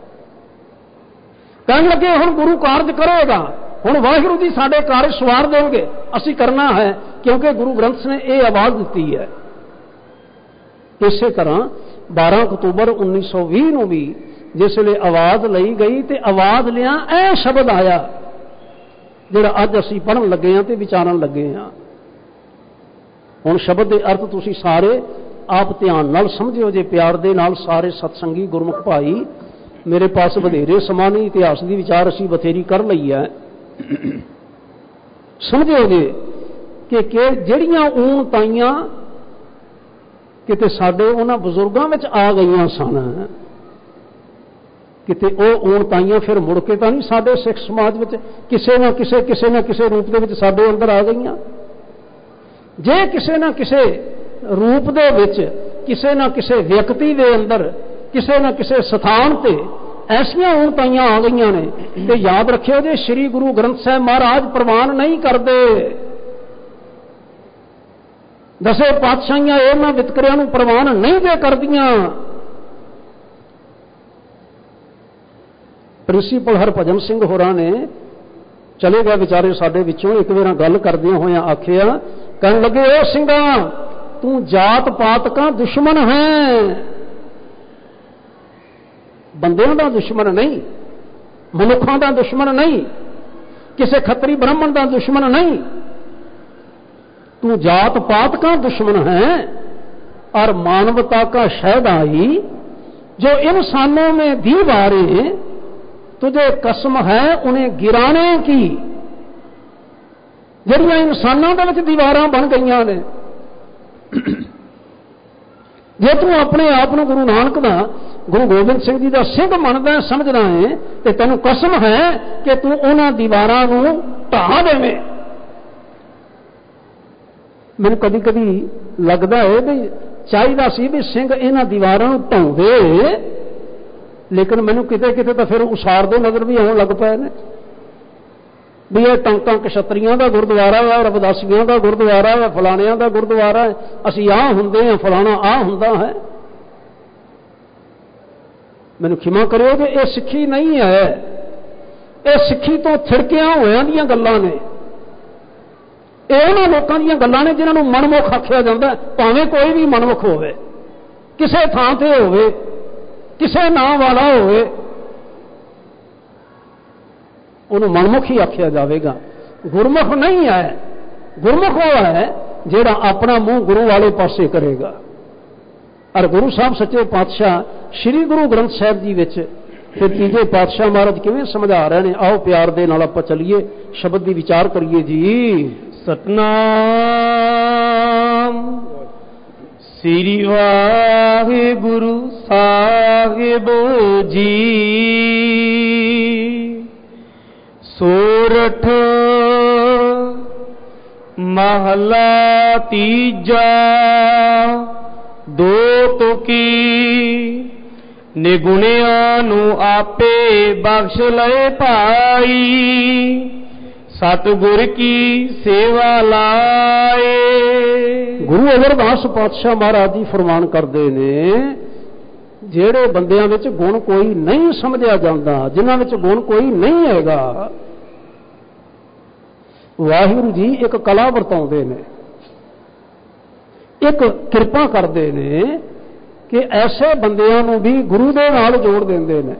ਕਹਿਣ ਲੱਗੇ ਹੁਣ ਗੁਰੂ ਕਾਰਜ ਕਰੇਗਾ, ਹੁਣ ਵਾਹਿਗੁਰੂ ਜੀ ਸਾਡੇ ਕਾਰਜ ਸਵਾਰ ਦੇਣਗੇ, ਅਸੀਂ ਕਰਨਾ ਹੈ, ਕਿਉਂਕਿ ਗੁਰੂ ਗ੍ਰੰਥ ਨੇ ਇਹ ਆਵਾਜ਼ ਦਿੱਤੀ ਹੈ। ਇਸੇ ਤਰ੍ਹਾਂ 12 ਅਕਤੂਬਰ 1920 ਨੂੰ ਵੀ ਜਿਸ ਵੇਲੇ ਆਵਾਜ਼ ਲਈ ਗਈ ਤੇ ਆਵਾਜ਼ ਲਿਆ ਇਹ ਸ਼ਬਦ ਆਇਆ ਜਿਹੜਾ ਅੱਜ ਅਸੀਂ ਪੜ੍ਹਨ ਲੱਗੇ ਹਾਂ ਤੇ ਵਿਚਾਰਨ ਲੱਗੇ ਹਾਂ। ਹੁਣ ਸ਼ਬਦ ਦੇ ਅਰਥ ਤੁਸੀਂ ਸਾਰੇ ਆਪ ਧਿਆਨ ਨਾਲ ਸਮਝਿਓ ਜੇ ਪਿਆਰ ਦੇ ਨਾਲ। ਸਾਰੇ ਸਤਸੰਗੀ ਗੁਰਮੁਖ ਭਾਈ, ਮੇਰੇ ਪਾਸ ਵਧੇਰੇ ਸਮਾਂ ਨਹੀਂ, ਇਤਿਹਾਸ ਦੀ ਵਿਚਾਰ ਅਸੀਂ ਬਥੇਰੀ ਕਰ ਲਈ ਹੈ। ਸਮਝਿਓ ਜੇ ਕਿ ਜਿਹੜੀਆਂ ਊਣ ਤਾਈਆਂ ਕਿਤੇ ਸਾਡੇ ਉਹਨਾਂ ਬਜ਼ੁਰਗਾਂ ਵਿੱਚ ਆ ਗਈਆਂ ਸਨ, ਕਿਤੇ ਉਹ ਊਣ ਤਾਈਆਂ ਫਿਰ ਮੁੜ ਕੇ ਤਾਂ ਨਹੀਂ ਸਾਡੇ ਸਿੱਖ ਸਮਾਜ ਵਿੱਚ ਕਿਸੇ ਨਾ ਕਿਸੇ ਰੂਪ ਦੇ ਵਿੱਚ ਸਾਡੇ ਅੰਦਰ ਆ ਗਈਆਂ। ਜੇ ਕਿਸੇ ਨਾ ਕਿਸੇ ਰੂਪ ਦੇ ਵਿੱਚ ਕਿਸੇ ਨਾ ਕਿਸੇ ਵਿਅਕਤੀ ਦੇ ਅੰਦਰ ਕਿਸੇ ਨਾ ਕਿਸੇ ਸਥਾਨ ਤੇ ਐਸੀਆਂ ਊਣ ਤਾਈਆਂ ਆ ਗਈਆਂ ਨੇ, ਤੇ ਯਾਦ ਰੱਖਿਓ ਜੇ ਸ੍ਰੀ ਗੁਰੂ ਗ੍ਰੰਥ ਸਾਹਿਬ ਮਹਾਰਾਜ ਪ੍ਰਵਾਨ ਨਹੀਂ ਕਰਦੇ। ਦਸੇ ਪਾਤਸ਼ਾਹੀਆਂ ਇਹਨਾਂ ਵਿਤਕਰਿਆਂ ਨੂੰ ਪ੍ਰਵਾਨ ਨਹੀਂ ਦੇ ਕਰਦੀਆਂ। ਪ੍ਰਿੰਸੀਪਲ ਹਰਭਜਨ ਸਿੰਘ ਹੋਰਾਂ ਨੇ ਚਲੇ ਗਏ ਵਿਚਾਰੇ ਸਾਡੇ ਵਿੱਚੋਂ, ਇੱਕ ਵਾਰ ਗੱਲ ਕਰਦਿਆਂ ਹੋਇਆਂ ਆਖਿਆ, ਕਹਿਣ ਲੱਗੇ ਉਹ ਸਿੰਘਾ ਤੂੰ ਜਾਤ ਪਾਤ ਕਾ ਦੁਸ਼ਮਣ ਹੈ, ਬੰਦਿਆਂ ਦਾ ਦੁਸ਼ਮਣ ਨਹੀਂ, ਮਨੁੱਖਾਂ ਦਾ ਦੁਸ਼ਮਣ ਨਹੀਂ, ਕਿਸੇ ਖੱਤਰੀ ਬ੍ਰਾਹਮਣ ਦਾ ਦੁਸ਼ਮਣ नहीं, तू जात पात का दुश्मन है और मानवता का शहदाई। जो इंसानों में दीवारें तुझे कसम है उन्हें गिराने की। ਜਿਹੜੀਆਂ ਇਨਸਾਨਾਂ ਦੇ ਵਿੱਚ ਦੀਵਾਰਾਂ ਬਣ ਗਈਆਂ ਨੇ, ਜੇ ਤੂੰ ਆਪਣੇ ਆਪ ਨੂੰ ਗੁਰੂ ਨਾਨਕ ਦਾ, ਗੁਰੂ ਗੋਬਿੰਦ ਸਿੰਘ ਜੀ ਦਾ ਸਿੰਘ ਮੰਨਦਾ ਸਮਝਦਾ ਹੈ, ਤੇ ਤੈਨੂੰ ਕਸਮ ਹੈ ਕਿ ਤੂੰ ਉਹਨਾਂ ਦੀਵਾਰਾਂ ਨੂੰ ਢਾਹ ਦੇਵੇਂ। ਮੈਨੂੰ ਕਦੀ ਕਦੀ ਲੱਗਦਾ ਹੈ ਵੀ ਚਾਹੀਦਾ ਸੀ ਵੀ ਸਿੰਘ ਇਹਨਾਂ ਦੀਵਾਰਾਂ ਨੂੰ ਢਾਉਂਦੇ, ਲੇਕਿਨ ਮੈਨੂੰ ਕਿਤੇ ਕਿਤੇ ਤਾਂ ਫਿਰ ਉਸਾਰਦੇ ਨਜ਼ਰ ਵੀ ਆਉਣ ਲੱਗ ਪਏ ਨੇ ਵੀ ਇਹ ਟੰਕਾਂ ਕਸ਼ਤਰੀਆਂ ਦਾ ਗੁਰਦੁਆਰਾ ਹੈ, ਰਵਿਦਾਸੀਆਂ ਦਾ ਗੁਰਦੁਆਰਾ ਹੈ, ਫਲਾਣਿਆਂ ਦਾ ਗੁਰਦੁਆਰਾ ਹੈ, ਅਸੀਂ ਆਹ ਹੁੰਦੇ ਹਾਂ, ਫਲਾਣਾ ਆਹ ਹੁੰਦਾ ਹੈ। ਮੈਨੂੰ ਖਿਮਾ ਕਰਿਓ ਕਿ ਇਹ ਸਿੱਖੀ ਨਹੀਂ ਹੈ, ਇਹ ਸਿੱਖੀ ਤੋਂ ਥਿੜਕਿਆਂ ਹੋਇਆਂ ਦੀਆਂ ਗੱਲਾਂ ਨੇ। ਇਹ ਉਹਨਾਂ ਲੋਕਾਂ ਦੀਆਂ ਗੱਲਾਂ ਨੇ ਜਿਨ੍ਹਾਂ ਨੂੰ ਮਨਮੁਖ ਆਖਿਆ ਜਾਂਦਾ, ਭਾਵੇਂ ਕੋਈ ਵੀ ਮਨਮੁਖ ਹੋਵੇ, ਕਿਸੇ ਥਾਂ ਤੇ ਹੋਵੇ, ਕਿਸੇ ਨਾਂ ਵਾਲਾ ਹੋਵੇ, ਉਹਨੂੰ ਮਨਮੁਖ ਹੀ ਆਖਿਆ ਜਾਵੇਗਾ। ਗੁਰਮੁਖ ਨਹੀਂ ਹੈ। ਗੁਰਮੁਖ ਉਹ ਹੈ ਜਿਹੜਾ ਆਪਣਾ ਮੂੰਹ ਗੁਰੂ ਵਾਲੇ ਪਾਸੇ ਕਰੇਗਾ। ਔਰ ਗੁਰੂ ਸਾਹਿਬ ਸੱਚੇ ਪਾਤਸ਼ਾਹ ਸ੍ਰੀ ਗੁਰੂ ਗ੍ਰੰਥ ਸਾਹਿਬ ਜੀ ਵਿੱਚ ਫਿਰ ਤੀਜੇ ਪਾਤਸ਼ਾਹ ਮਹਾਰਾਜ ਕਿਵੇਂ ਸਮਝਾ ਰਹੇ ਨੇ, ਆਓ ਪਿਆਰ ਦੇ ਨਾਲ ਆਪਾਂ ਚੱਲੀਏ, ਸ਼ਬਦ ਦੀ ਵਿਚਾਰ ਕਰੀਏ ਜੀ। ਸਤਨਾਮ ਸ੍ਰੀ ਵਾਹਿਗੁਰੂ ਸਾਹਿਬ ਜੀ। ਸੋਰਠ ਮਹਲਾ ਤੀਜਾ। ਦੋ ਤੁਕੀ ਨਿਗੁਣਿਆਂ ਨੂੰ ਆਪੇ ਬਖਸ਼ ਲਏ ਭਾਈ, ਸਤਿਗੁਰ ਕੀ ਸੇਵਾ ਲਾਏ। ਗੁਰੂ ਅਮਰਦਾਸ ਪਾਤਸ਼ਾਹ ਮਹਾਰਾਜ ਜੀ ਫਰਮਾਨ ਕਰਦੇ ਨੇ, ਜਿਹੜੇ ਬੰਦਿਆਂ ਵਿੱਚ ਗੁਣ ਕੋਈ ਨਹੀਂ ਸਮਝਿਆ ਜਾਂਦਾ, ਜਿਨ੍ਹਾਂ ਵਿੱਚ ਗੁਣ ਕੋਈ ਨਹੀਂ ਹੈਗਾ, ਵਾਹਿਗੁਰੂ ਜੀ ਇੱਕ ਕਲਾ ਵਰਤਾਉਂਦੇ ਨੇ, ਇੱਕ ਕਿਰਪਾ ਕਰਦੇ ਨੇ ਕਿ ਐਸੇ ਬੰਦਿਆਂ ਨੂੰ ਵੀ ਗੁਰੂ ਦੇ ਨਾਲ ਜੋੜ ਦਿੰਦੇ ਨੇ,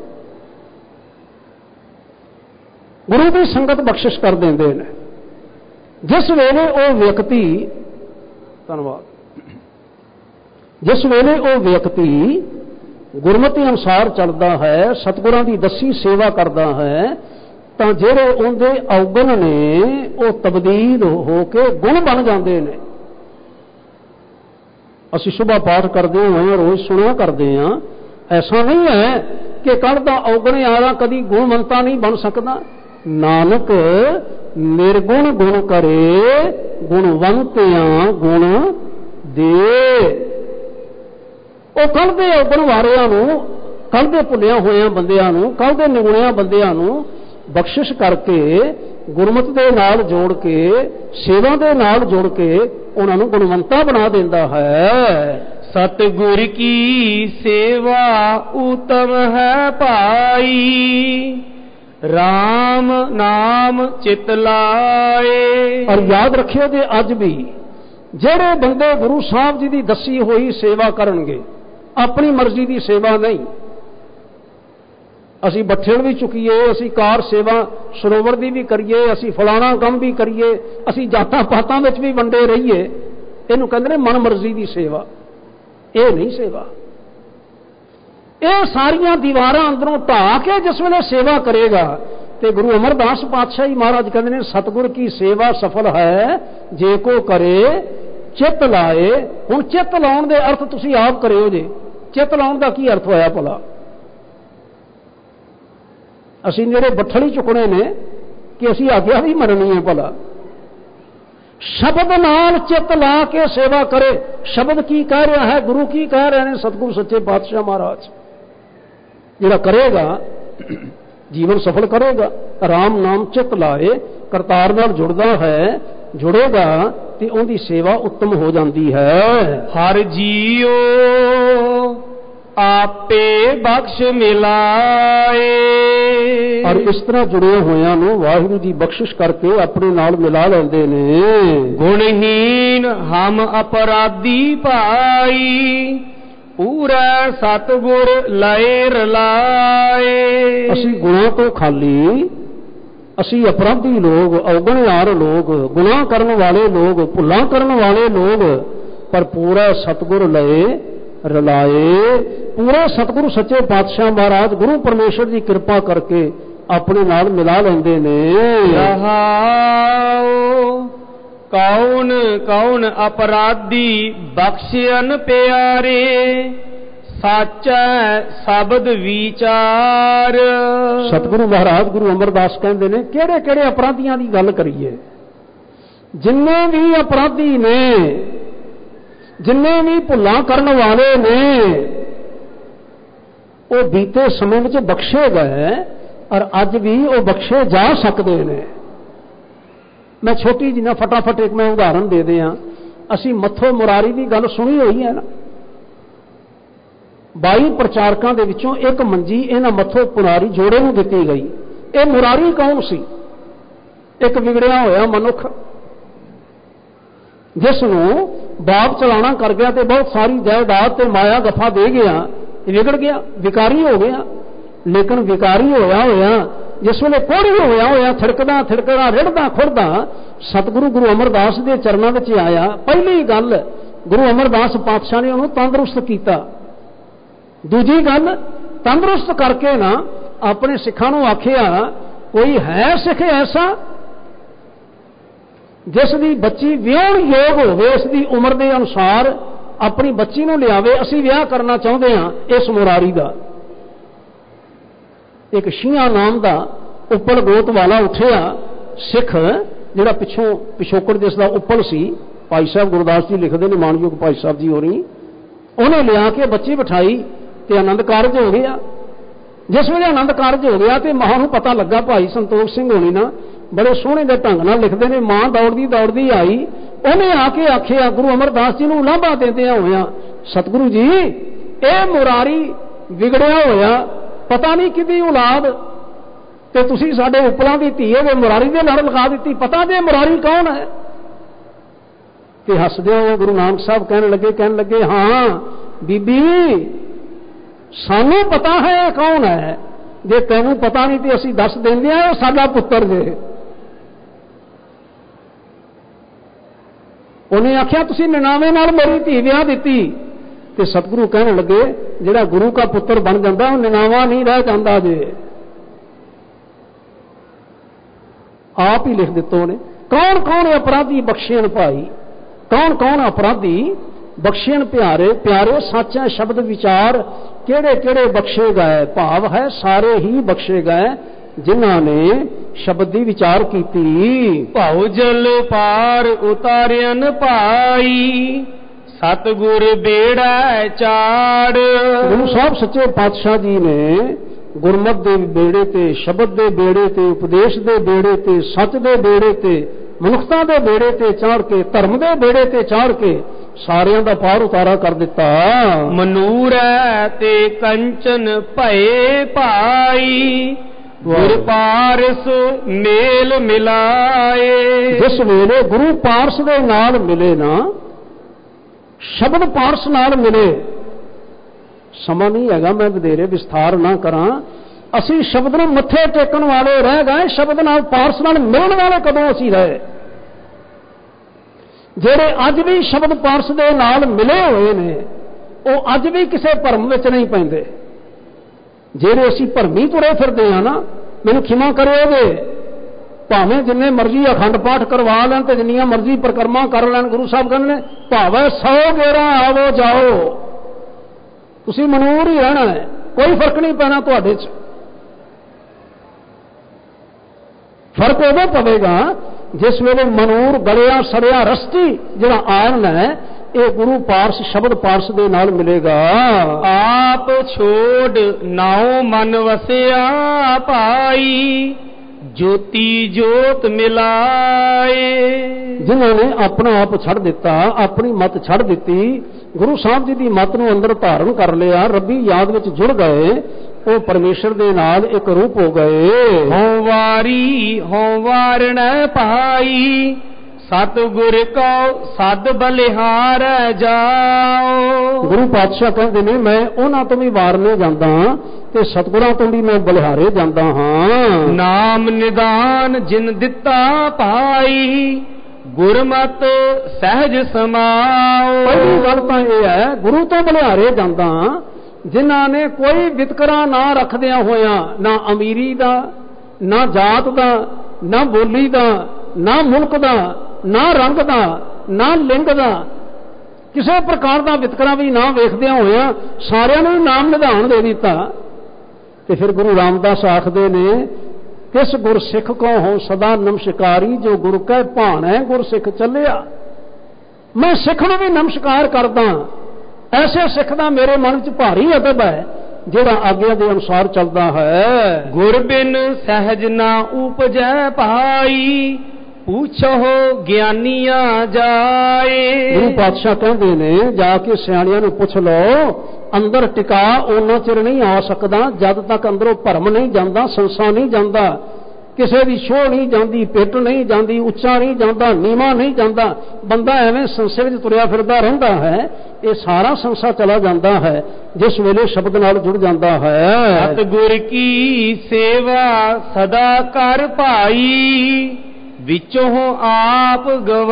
ਗੁਰੂ ਦੀ ਸੰਗਤ ਬਖਸ਼ਿਸ਼ ਕਰ ਦਿੰਦੇ ਨੇ। ਜਿਸ ਵੇਲੇ ਉਹ ਵਿਅਕਤੀ, ਧੰਨਵਾਦ, ਜਿਸ ਵੇਲੇ ਉਹ ਵਿਅਕਤੀ ਗੁਰਮਤਿ ਅਨੁਸਾਰ ਚੱਲਦਾ ਹੈ, ਸਤਿਗੁਰਾਂ ਦੀ ਦੱਸੀ ਸੇਵਾ ਕਰਦਾ ਹੈ, ਤਾਂ ਜਿਹੜੇ ਉਹਦੇ ਔਗਣ ਨੇ ਉਹ ਤਬਦੀਲ ਹੋ ਕੇ ਗੁਣ ਬਣ ਜਾਂਦੇ ਨੇ। ਅਸੀਂ ਸੁਬਾ ਪਾਠ ਕਰਦੇ ਹਾਂ, ਰੋਜ਼ ਸੁਣਿਆ ਕਰਦੇ ਹਾਂ। ਐਸਾ ਨਹੀਂ ਹੈ ਕਿ ਕੱਲ੍ਹ ਦਾ ਔਗਣ ਆਲਾ ਕਦੀ ਗੁਣਵੰਤਾ ਨਹੀਂ ਬਣ ਸਕਦਾ। ਨਾਨਕ ਨਿਰਗੁਣ ਗੁਣ ਕਰੇ, ਗੁਣਵੰਤਿਆਂ ਗੁਣ ਦੇ। ਉਹ ਕੱਲ੍ਹ ਦੇ ਔਗਣ ਵਾਰਿਆਂ ਨੂੰ, ਕੱਲ੍ਹ ਦੇ ਭੁੱਲਿਆ ਹੋਇਆਂ ਬੰਦਿਆਂ ਨੂੰ, ਕੱਲ੍ਹ ਦੇ ਨਿਗੁਣਿਆਂ ਬੰਦਿਆਂ ਨੂੰ ਬਖਸ਼ਿਸ਼ ਕਰਕੇ, ਗੁਰਮਤਿ ਦੇ ਨਾਲ ਜੋੜ ਕੇ, ਸੇਵਾ ਦੇ ਨਾਲ ਜੋੜ ਕੇ ਉਹਨਾਂ ਨੂੰ ਗੁਣਵੰਤਾ ਬਣਾ ਦਿੰਦਾ ਹੈ। ਸਤਿਗੁਰ ਕੀ ਸੇਵਾ ਉਤਮ ਹੈ ਭਾਈ, ਰਾਮ ਨਾਮ ਚਿਤ ਲਾਏ। ਔਰ ਯਾਦ ਰੱਖਿਓ ਕਿ ਅੱਜ ਵੀ ਜਿਹੜੇ ਬੰਦੇ ਗੁਰੂ ਸਾਹਿਬ ਜੀ ਦੀ ਦੱਸੀ ਹੋਈ ਸੇਵਾ ਕਰਨਗੇ, ਆਪਣੀ ਮਰਜ਼ੀ ਦੀ ਸੇਵਾ ਨਹੀਂ, ਅਸੀਂ ਬੱਠਲ ਵੀ ਚੁੱਕੀਏ, ਅਸੀਂ ਕਾਰ ਸੇਵਾ ਸਰੋਵਰ ਦੀ ਵੀ ਕਰੀਏ, ਅਸੀਂ ਫਲਾਣਾ ਕੰਮ ਵੀ ਕਰੀਏ, ਅਸੀਂ ਜਾਤਾਂ ਪਾਤਾਂ ਵਿੱਚ ਵੀ ਵੰਡੇ ਰਹੀਏ, ਇਹਨੂੰ ਕਹਿੰਦੇ ਨੇ ਮਨ ਮਰਜ਼ੀ ਦੀ ਸੇਵਾ। ਇਹ ਨਹੀਂ ਸੇਵਾ। ਇਹ ਸਾਰੀਆਂ ਦੀਵਾਰਾਂ ਅੰਦਰੋਂ ਢਾਹ ਕੇ ਜਿਸ ਵੇਲੇ ਸੇਵਾ ਕਰੇਗਾ, ਤੇ ਗੁਰੂ ਅਮਰਦਾਸ ਪਾਤਸ਼ਾਹੀ ਮਹਾਰਾਜ ਕਹਿੰਦੇ ਨੇ, ਸਤਿਗੁਰ ਕੀ ਸੇਵਾ ਸਫਲ ਹੈ ਜੇ ਕੋ ਕਰੇ ਚਿੱਤ ਲਾਏ। ਹੁਣ ਚਿੱਤ ਲਾਉਣ ਦੇ ਅਰਥ ਤੁਸੀਂ ਆਪ ਕਰਿਓ ਜੇ। ਚਿੱਤ ਲਾਉਣ ਦਾ ਕੀ ਅਰਥ ਹੋਇਆ ਭਲਾ? ਅਸੀਂ ਜਿਹੜੇ ਬੱਠਲ ਹੀ ਚੁੱਕਣੇ ਨੇ ਕਿ ਅਸੀਂ ਆਗਿਆ ਵੀ ਮੰਨਣੀ ਹੈ ਭਲਾ? ਸ਼ਬਦ ਨਾਲ ਚਿੱਤ ਲਾ ਕੇ ਸੇਵਾ ਕਰੇ। ਸ਼ਬਦ ਕੀ ਕਹਿ ਰਿਹਾ ਹੈ, ਗੁਰੂ ਕੀ ਕਹਿ ਰਹੇ ਨੇ, ਸਤਿਗੁਰੂ ਸੱਚੇ ਪਾਤਸ਼ਾਹ ਮਹਾਰਾਜ। ਜਿਹੜਾ ਕਰੇਗਾ ਜੀਵਨ ਸਫਲ ਕਰੇਗਾ। ਰਾਮ ਨਾਮ ਚਿੱਤ ਲਾਏ, ਕਰਤਾਰ ਨਾਲ ਜੁੜਦਾ ਹੈ, ਜੁੜੇਗਾ ਤੇ ਉਹਦੀ ਸੇਵਾ ਉੱਤਮ ਹੋ ਜਾਂਦੀ ਹੈ। ਹਰ ਜੀਓ ਆਪੇ ਬਖਸ਼ ਮਿਲਾਏ। ਔਰ ਇਸ ਤਰ੍ਹਾਂ ਜੁੜੇ ਹੋਇਆਂ ਨੂੰ ਵਾਹਿਗੁਰੂ ਜੀ ਬਖਸ਼ਿਸ਼ ਕਰਕੇ ਆਪਣੇ ਨਾਲ ਮਿਲਾ ਲੈਂਦੇ ਨੇ। ਗੁਣਹੀਨ ਹਮ ਅਪਰਾਧੀ ਭਾਈ, ਪੂਰਾ ਸਤਿਗੁਰ ਲਏ ਰਲਾਏ। ਅਸੀਂ ਗੁਣਾਂ ਤੋਂ ਖਾਲੀ, ਅਸੀਂ ਅਪਰਾਧੀ ਲੋਕ, ਔਗਣਿਆਰ ਲੋਕ, ਗੁਨਾਹ ਕਰਨ ਵਾਲੇ ਲੋਕ, ਭੁੱਲਾਂ ਕਰਨ ਵਾਲੇ ਲੋਕ, ਪਰ ਪੂਰਾ ਸਤਿਗੁਰ ਲਏ ਰਲਾਏ। ਪੂਰੇ ਸਤਿਗੁਰੂ ਸੱਚੇ ਪਾਤਸ਼ਾਹ ਮਹਾਰਾਜ ਗੁਰੂ ਪਰਮੇਸ਼ਰ ਦੀ ਕਿਰਪਾ ਕਰਕੇ ਆਪਣੇ ਨਾਲ ਮਿਲਾ ਲੈਂਦੇ ਨੇ। ਰਹਾਉ ਕੌਣ ਕੌਣ ਅਪਰਾਧੀ ਬਖਸ਼ਿਅਨ ਪਿਆਰੇ, ਸਾਚੈ ਸ਼ਬਦ ਵਿਚਾਰ। ਸਤਿਗੁਰੂ ਮਹਾਰਾਜ ਗੁਰੂ ਅਮਰਦਾਸ ਕਹਿੰਦੇ ਨੇ, ਕਿਹੜੇ ਕਿਹੜੇ ਅਪਰਾਧੀਆਂ ਦੀ ਗੱਲ ਕਰੀਏ? ਜਿੰਨੇ ਵੀ ਅਪਰਾਧੀ ਨੇ, ਜਿੰਨੇ ਵੀ ਭੁੱਲਾਂ ਕਰਨ ਵਾਲੇ ਨੇ, ਉਹ ਬੀਤੇ ਸਮੇਂ ਵਿੱਚ ਬਖਸ਼ੇ ਗਏ ਔਰ ਅੱਜ ਵੀ ਉਹ ਬਖਸ਼ੇ ਜਾ ਸਕਦੇ ਨੇ। ਮੈਂ ਛੋਟੀ ਜਿਹੀ ਨਾ ਫਟਾਫਟ ਇੱਕ ਮੈਂ ਉਦਾਹਰਨ ਦੇ ਦਿਆਂ। ਅਸੀਂ ਮੱਥੋ ਮੁਰਾਰੀ ਦੀ ਗੱਲ ਸੁਣੀ ਹੋਈ ਹੈ ਨਾ। 22 ਪ੍ਰਚਾਰਕਾਂ ਦੇ ਵਿੱਚੋਂ ਇੱਕ ਮੰਜੀ ਇਹਨਾਂ ਮੱਥੋ ਮੁਰਾਰੀ ਜੋੜੇ ਨੂੰ ਦਿੱਤੀ ਗਈ। ਇਹ ਮੁਰਾਰੀ ਕੌਣ ਸੀ? ਇੱਕ ਵਿਗੜਿਆ ਹੋਇਆ ਮਨੁੱਖ, ਜਿਸ ਨੂੰ ਬਾਪ ਚਲਾਣਾ ਕਰ ਗਿਆ ਤੇ ਬਹੁਤ ਸਾਰੀ ਜਾਇਦਾਦ ਤੇ ਮਾਇਆ ਗਫਾ ਦੇ ਗਿਆ, ਵਿਗੜ ਗਿਆ, ਵਿਕਾਰੀ ਹੋ ਗਿਆ। ਲੇਕਿਨ ਵਿਕਾਰੀ ਹੋਇਆ ਹੋਇਆ ਜਿਸ ਵੇਲੇ ਕੋੜੀ ਹੋਇਆ ਥਿੜਕਦਾ ਥਿੜਕਦਾ ਰਿੜਦਾ ਖੁਰਦਾ ਸਤਿਗੁਰੂ ਗੁਰੂ ਅਮਰਦਾਸ ਦੇ ਚਰਨਾਂ ਵਿੱਚ ਆਇਆ। ਪਹਿਲੀ ਗੱਲ, ਗੁਰੂ ਅਮਰਦਾਸ ਪਾਤਸ਼ਾਹ ਨੇ ਉਹਨੂੰ ਤੰਦਰੁਸਤ ਕੀਤਾ। ਦੂਜੀ ਗੱਲ, ਤੰਦਰੁਸਤ ਕਰਕੇ ਨਾ ਆਪਣੇ ਸਿੱਖਾਂ ਨੂੰ ਆਖਿਆ, ਕੋਈ ਹੈ ਸਿੱਖ ਐਸਾ ਜਿਸ ਦੀ ਬੱਚੀ ਵਿਆਹਣ ਯੋਗ ਹੋਵੇ, ਇਸ ਦੀ ਉਮਰ ਦੇ ਅਨੁਸਾਰ ਆਪਣੀ ਬੱਚੀ ਨੂੰ ਲਿਆਵੇ, ਅਸੀਂ ਵਿਆਹ ਕਰਨਾ ਚਾਹੁੰਦੇ ਹਾਂ ਇਸ ਮੁਰਾਰੀ ਦਾ। ਇੱਕ ਸ਼ੀਆਂ ਨਾਮ ਦਾ ਉੱਪਲ ਗੋਤ ਵਾਲਾ ਉੱਠਿਆ ਸਿੱਖ, ਜਿਹੜਾ ਪਿਛੋਕੜ ਜਿਸ ਦਾ ਉੱਪਲ ਸੀ। ਭਾਈ ਸਾਹਿਬ ਗੁਰਦਾਸ ਜੀ ਲਿਖਦੇ ਨੇ, ਮਾਨਯੋਗ ਭਾਈ ਸਾਹਿਬ ਜੀ ਹੋਰੀ, ਉਹਨੇ ਲਿਆ ਕੇ ਬੱਚੀ ਬਿਠਾਈ ਤੇ ਆਨੰਦ ਕਾਰਜ ਹੋ ਗਿਆ। ਜਿਸ ਵੇਲੇ ਆਨੰਦ ਕਾਰਜ ਹੋ ਗਿਆ ਤੇ ਮਾਂ ਨੂੰ ਪਤਾ ਲੱਗਾ, ਭਾਈ ਸੰਤੋਖ ਸਿੰਘ ਹੋਣੀ ਨਾ ਬੜੇ ਸੋਹਣੇ ਦੇ ਢੰਗ ਨਾਲ ਲਿਖਦੇ ਨੇ, ਮਾਂ ਦੌੜਦੀ ਦੌੜਦੀ ਆਈ, ਉਹਨੇ ਆ ਕੇ ਆਖਿਆ ਗੁਰੂ ਅਮਰਦਾਸ ਜੀ ਨੂੰ ਉਲਾਂਭਾ ਦਿੰਦਿਆਂ ਹੋਇਆ, ਸਤਿਗੁਰੂ ਜੀ ਇਹ ਮੁਰਾਰੀ ਵਿਗੜਿਆ ਹੋਇਆ, ਪਤਾ ਨਹੀਂ ਕਿਹਦੀ ਔਲਾਦ, ਤੇ ਤੁਸੀਂ ਸਾਡੇ ਉਪਲਾਂ ਦੀ ਧੀ ਦੇ ਮੁਰਾਰੀ ਦੇ ਲੜ ਲਗਾ ਦਿੱਤੀ। ਪਤਾ ਜੇ ਮੁਰਾਰੀ ਕੌਣ ਹੈ? ਤੇ ਹੱਸਦੇ ਹੋ ਗੁਰੂ ਨਾਨਕ ਸਾਹਿਬ ਕਹਿਣ ਲੱਗੇ ਹਾਂ ਬੀਬੀ, ਸਾਨੂੰ ਪਤਾ ਹੈ ਇਹ ਕੌਣ ਹੈ। ਜੇ ਤੈਨੂੰ ਪਤਾ ਨਹੀਂ ਤੇ ਅਸੀਂ ਦੱਸ ਦਿੰਦੇ ਹਾਂ, ਸਾਡਾ ਪੁੱਤਰ ਜੇ। ਉਹਨੇ ਆਖਿਆ ਤੁਸੀਂ 99 ਨਾਲ ਮੇਰੀ ਧੀ ਵਿਆਹ ਦਿੱਤੀ। ਤੇ ਸਤਿਗੁਰੂ ਕਹਿਣ ਲੱਗੇ ਜਿਹੜਾ ਗੁਰੂ ਦਾ ਪੁੱਤਰ ਬਣ ਜਾਂਦਾ ਉਹ 99 ਨਹੀਂ ਰਹਿ ਜਾਂਦਾ ਜੇ। ਆਪ ਹੀ ਲਿਖ ਦਿੱਤਾ ਉਹਨੇ। ਕੌਣ ਕੌਣ ਅਪਰਾਧੀ ਬਖਸ਼ਣ ਭਾਈ, ਕੌਣ ਕੌਣ ਅਪਰਾਧੀ ਬਖਸ਼ਣ ਪਿਆਰੇ ਸਾਚਾ ਸ਼ਬਦ ਵਿਚਾਰ ਕਿਹੜੇ ਕਿਹੜੇ ਬਖਸ਼ੇ ਗਏ। ਭਾਵ ਹੈ ਸਾਰੇ ਹੀ ਬਖਸ਼ੇ ਗਏ ਜਿਨ੍ਹਾਂ ਨੇ ਸ਼ਬਦ ਦੀ ਵਿਚਾਰ ਕੀਤੀ। ਭਾਉ ਜਲ ਪਾਰ ਉਤਾਰਿਆਨ ਭਾਈ, ਸਤਿਗੁਰ ਬੇੜਾ ਚਾੜ। ਗੁਰੂ ਸਾਹਿਬ ਸੱਚੇ ਪਾਤਸ਼ਾਹ ਜੀ ਨੇ ਗੁਰਮਤਿ ਦੇ ਬੇੜੇ ਤੇ, ਸ਼ਬਦ ਦੇ ਬੇੜੇ ਤੇ, ਉਪਦੇਸ਼ ਦੇ ਬੇੜੇ ਤੇ, ਸੱਚ ਦੇ ਬੇੜੇ ਤੇ, ਮਨੁੱਖਤਾ ਦੇ ਬੇੜੇ ਤੇ ਚਾੜ ਕੇ, ਧਰਮ ਦੇ ਬੇੜੇ ਤੇ ਚਾੜ ਕੇ ਸਾਰਿਆਂ ਦਾ ਪਾਰ ਉਤਾਰਾ ਕਰ ਦਿੱਤਾ। ਮਨੂਰੈ ਤੇ ਕੰਚਨ ਭਏ ਭਾਈ, ਗੁਰ ਪਾਰਸ ਮੇਲ ਮਿਲਾਏ। ਜਿਸ ਵੇਲੇ ਗੁਰੂ ਪਾਰਸ ਦੇ ਨਾਲ ਮਿਲੇ ਨਾ, ਸ਼ਬਦ ਪਾਰਸ ਨਾਲ ਮਿਲੇ। ਸਮਾਂ ਨਹੀਂ ਹੈਗਾ ਮੈਂ ਵਧੇਰੇ ਵਿਸਥਾਰ ਨਾ ਕਰਾਂ। ਅਸੀਂ ਸ਼ਬਦ ਨੂੰ ਮੱਥੇ ਟੇਕਣ ਵਾਲੇ ਰਹਿ ਗਏ, ਸ਼ਬਦ ਨਾਲ ਪਾਰਸ ਨਾਲ ਮਿਲਣ ਵਾਲੇ ਕਦੋਂ ਅਸੀਂ ਰਹੇ? ਜਿਹੜੇ ਅੱਜ ਵੀ ਸ਼ਬਦ ਪਾਰਸ ਦੇ ਨਾਲ ਮਿਲੇ ਹੋਏ ਨੇ ਉਹ ਅੱਜ ਵੀ ਕਿਸੇ ਭਰਮ ਵਿੱਚ ਨਹੀਂ ਪੈਂਦੇ। ਜਿਹੜੇ ਅਸੀਂ ਭਰਮੀ ਤੁਰੇ ਫਿਰਦੇ ਹਾਂ ਨਾ, ਮੈਨੂੰ ਖਿਮਾ ਕਰਿਓਗੇ, ਭਾਵੇਂ ਜਿੰਨੇ ਮਰਜ਼ੀ ਅਖੰਡ ਪਾਠ ਕਰਵਾ ਲੈਣ ਤੇ ਜਿੰਨੀਆਂ ਮਰਜ਼ੀ ਪ੍ਰਕਰਮਾ ਕਰ ਲੈਣ, ਗੁਰੂ ਸਾਹਿਬ ਕਹਿੰਦੇ ਨੇ ਭਾਵੇਂ 100 ਗੇੜਾ ਆਵੋ ਜਾਓ, ਤੁਸੀਂ ਮਨੂਰ ਹੀ ਰਹਿਣਾ ਹੈ, ਕੋਈ ਫਰਕ ਨਹੀਂ ਪੈਣਾ ਤੁਹਾਡੇ 'ਚ। ਫਰਕ ਉਦੋਂ ਪਵੇਗਾ ਜਿਸ ਵੇਲੇ ਮਨੂਰ ਗਲਿਆ ਸੜਿਆ ਰਸਤੀ ਜਿਹੜਾ ਆਰਨ ਹੈ ਇਹ ਗੁਰੂ ਪਾਰਸ ਸ਼ਬਦ ਪਾਰਸ ਦੇ ਨਾਲ ਮਿਲੇਗਾ। ਆਪ ਛੋੜ ਨਾਉ ਮਨ ਵਸਿਆ ਭਾਈ, ਜੋਤੀ ਜੋਤ ਮਿਲਾਏ। ਜਿਨ੍ਹਾਂ ਨੇ ਆਪਣਾ ਆਪ ਛੱਡ ਦਿੱਤਾ, ਆਪਣੀ ਮਤ ਛੱਡ ਦਿੱਤੀ, ਗੁਰੂ ਸਾਹਿਬ ਜੀ ਦੀ ਮਤ ਨੂੰ ਅੰਦਰ ਧਾਰਨ ਕਰ ਲਿਆ, ਰੱਬੀ ਯਾਦ ਵਿੱਚ ਜੁੜ ਗਏ, ਉਹ ਪਰਮੇਸ਼ਰ ਦੇ ਨਾਲ ਇੱਕ ਰੂਪ ਹੋ ਗਏ। ਹਉ ਵਾਰੀ ਹਉ ਵਾਰਣ ਭਾਈ, ਸਤਿਗੁਰ ਕਉ ਸਦ ਬਲਿਹਾਰ ਜਾਓ। ਗੁਰੂ ਪਾਤਸ਼ਾਹ ਕਹਿੰਦੇ ਨੇ ਮੈਂ ਉਹਨਾਂ ਤੋਂ ਵੀ ਵਾਰਨੇ ਜਾਂਦਾ ਤੇ ਸਤਿਗੁਰਾਂ ਤੋਂ ਵੀ ਮੈਂ ਬਲਿਹਾਰੇ ਜਾਂਦਾ ਹਾਂ। ਨਾਮ ਨਿਦਾਨ ਜਿਨ ਦਿੱਤਾ ਭਾਈ, ਗੁਰਮਤ ਸਹਿਜ ਸਮਾਓ। ਪਹਿਲੀ ਗੱਲ ਤਾਂ ਇਹ ਹੈ ਗੁਰੂ ਤੋਂ ਬਲਿਹਾਰੇ ਜਾਂਦਾ ਜਿਨ੍ਹਾਂ ਨੇ ਕੋਈ ਵਿਤਕਰਾ ਨਾ ਰੱਖਦਿਆਂ ਹੋਇਆਂ, ਨਾ ਅਮੀਰੀ ਦਾ, ਨਾ ਜਾਤ ਦਾ, ਨਾ ਬੋਲੀ ਦਾ, ਨਾ ਮੁਲਕ ਦਾ, ਨਾ ਰੰਗ ਦਾ, ਨਾ ਲਿੰਗ ਦਾ, ਕਿਸੇ ਪ੍ਰਕਾਰ ਦਾ ਵਿਤਕਰਾ ਵੀ ਨਾ ਵੇਖਦਿਆਂ ਹੋਇਆਂ ਸਾਰਿਆਂ ਨੂੰ ਨਾਮ ਨਿਧਾਨ ਦੇ ਦਿੱਤਾ। ਤੇ ਫਿਰ ਗੁਰੂ ਰਾਮਦਾਸ ਆਖਦੇ ਨੇ ਕਿਸ ਗੁਰਸਿੱਖ ਕੋ ਹੋ ਸਦਾ ਨਮਸਕਾਰੀ, ਜੋ ਗੁਰੂ ਕੈ ਭਾਣ ਹੈ ਗੁਰਸਿੱਖ ਚੱਲਿਆ। ਮੈਂ ਸਿੱਖ ਨੂੰ ਵੀ ਨਮਸਕਾਰ ਕਰਦਾ, ਐਸੇ ਸਿੱਖ ਦਾ ਮੇਰੇ ਮਨ ਵਿੱਚ ਭਾਰੀ ਅਦਬ ਹੈ ਜਿਹੜਾ ਆਗਿਆ ਦੇ ਅਨੁਸਾਰ ਚੱਲਦਾ ਹੈ। ਗੁਰ ਬਿਨ ਸਹਿਜ ਨਾ ਉਪਜੈ ਭਾਈ, ਪੁੱਛੋ ਗਿਆਨੀਆਂ ਜਾਏ। ਗੁਰੂ ਪਾਤਸ਼ਾਹ ਕਹਿੰਦੇ ਨੇ ਜਾ ਕੇ ਸਿਆਣਿਆਂ ਨੂੰ ਪੁੱਛ ਲਓ, ਅੰਦਰ ਟਿਕਾ ਉਹਨਾਂ ਚਿਰ ਨਹੀਂ ਆ ਸਕਦਾ ਜਦ ਤੱਕ ਅੰਦਰੋਂ ਭਰਮ ਨਹੀਂ ਜਾਂਦਾ, ਸੰਸਾ ਨਹੀਂ ਜਾਂਦਾ, ਕਿਸੇ ਦੀ ਛੋਹ ਨਹੀਂ ਜਾਂਦੀ, ਪਿੱਟ ਨਹੀਂ ਜਾਂਦੀ, ਉੱਚਾ ਨਹੀਂ ਜਾਂਦਾ, ਨੀਵਾਂ ਨਹੀਂ ਜਾਂਦਾ, ਬੰਦਾ ਐਵੇਂ ਸੰਸੇ ਵਿੱਚ ਤੁਰਿਆ ਫਿਰਦਾ ਰਹਿੰਦਾ ਹੈ। ਇਹ ਸਾਰਾ ਸੰਸਾ ਚਲਾ ਜਾਂਦਾ ਹੈ ਜਿਸ ਵੇਲੇ ਸ਼ਬਦ ਨਾਲ ਜੁੜ ਜਾਂਦਾ ਹੈ। ਸਤਿਗੁਰ ਕੀ ਸੇਵਾ ਸਦਾ ਕਰ ਭਾਈ, ਵਿੱਚੋਂ ਆਪ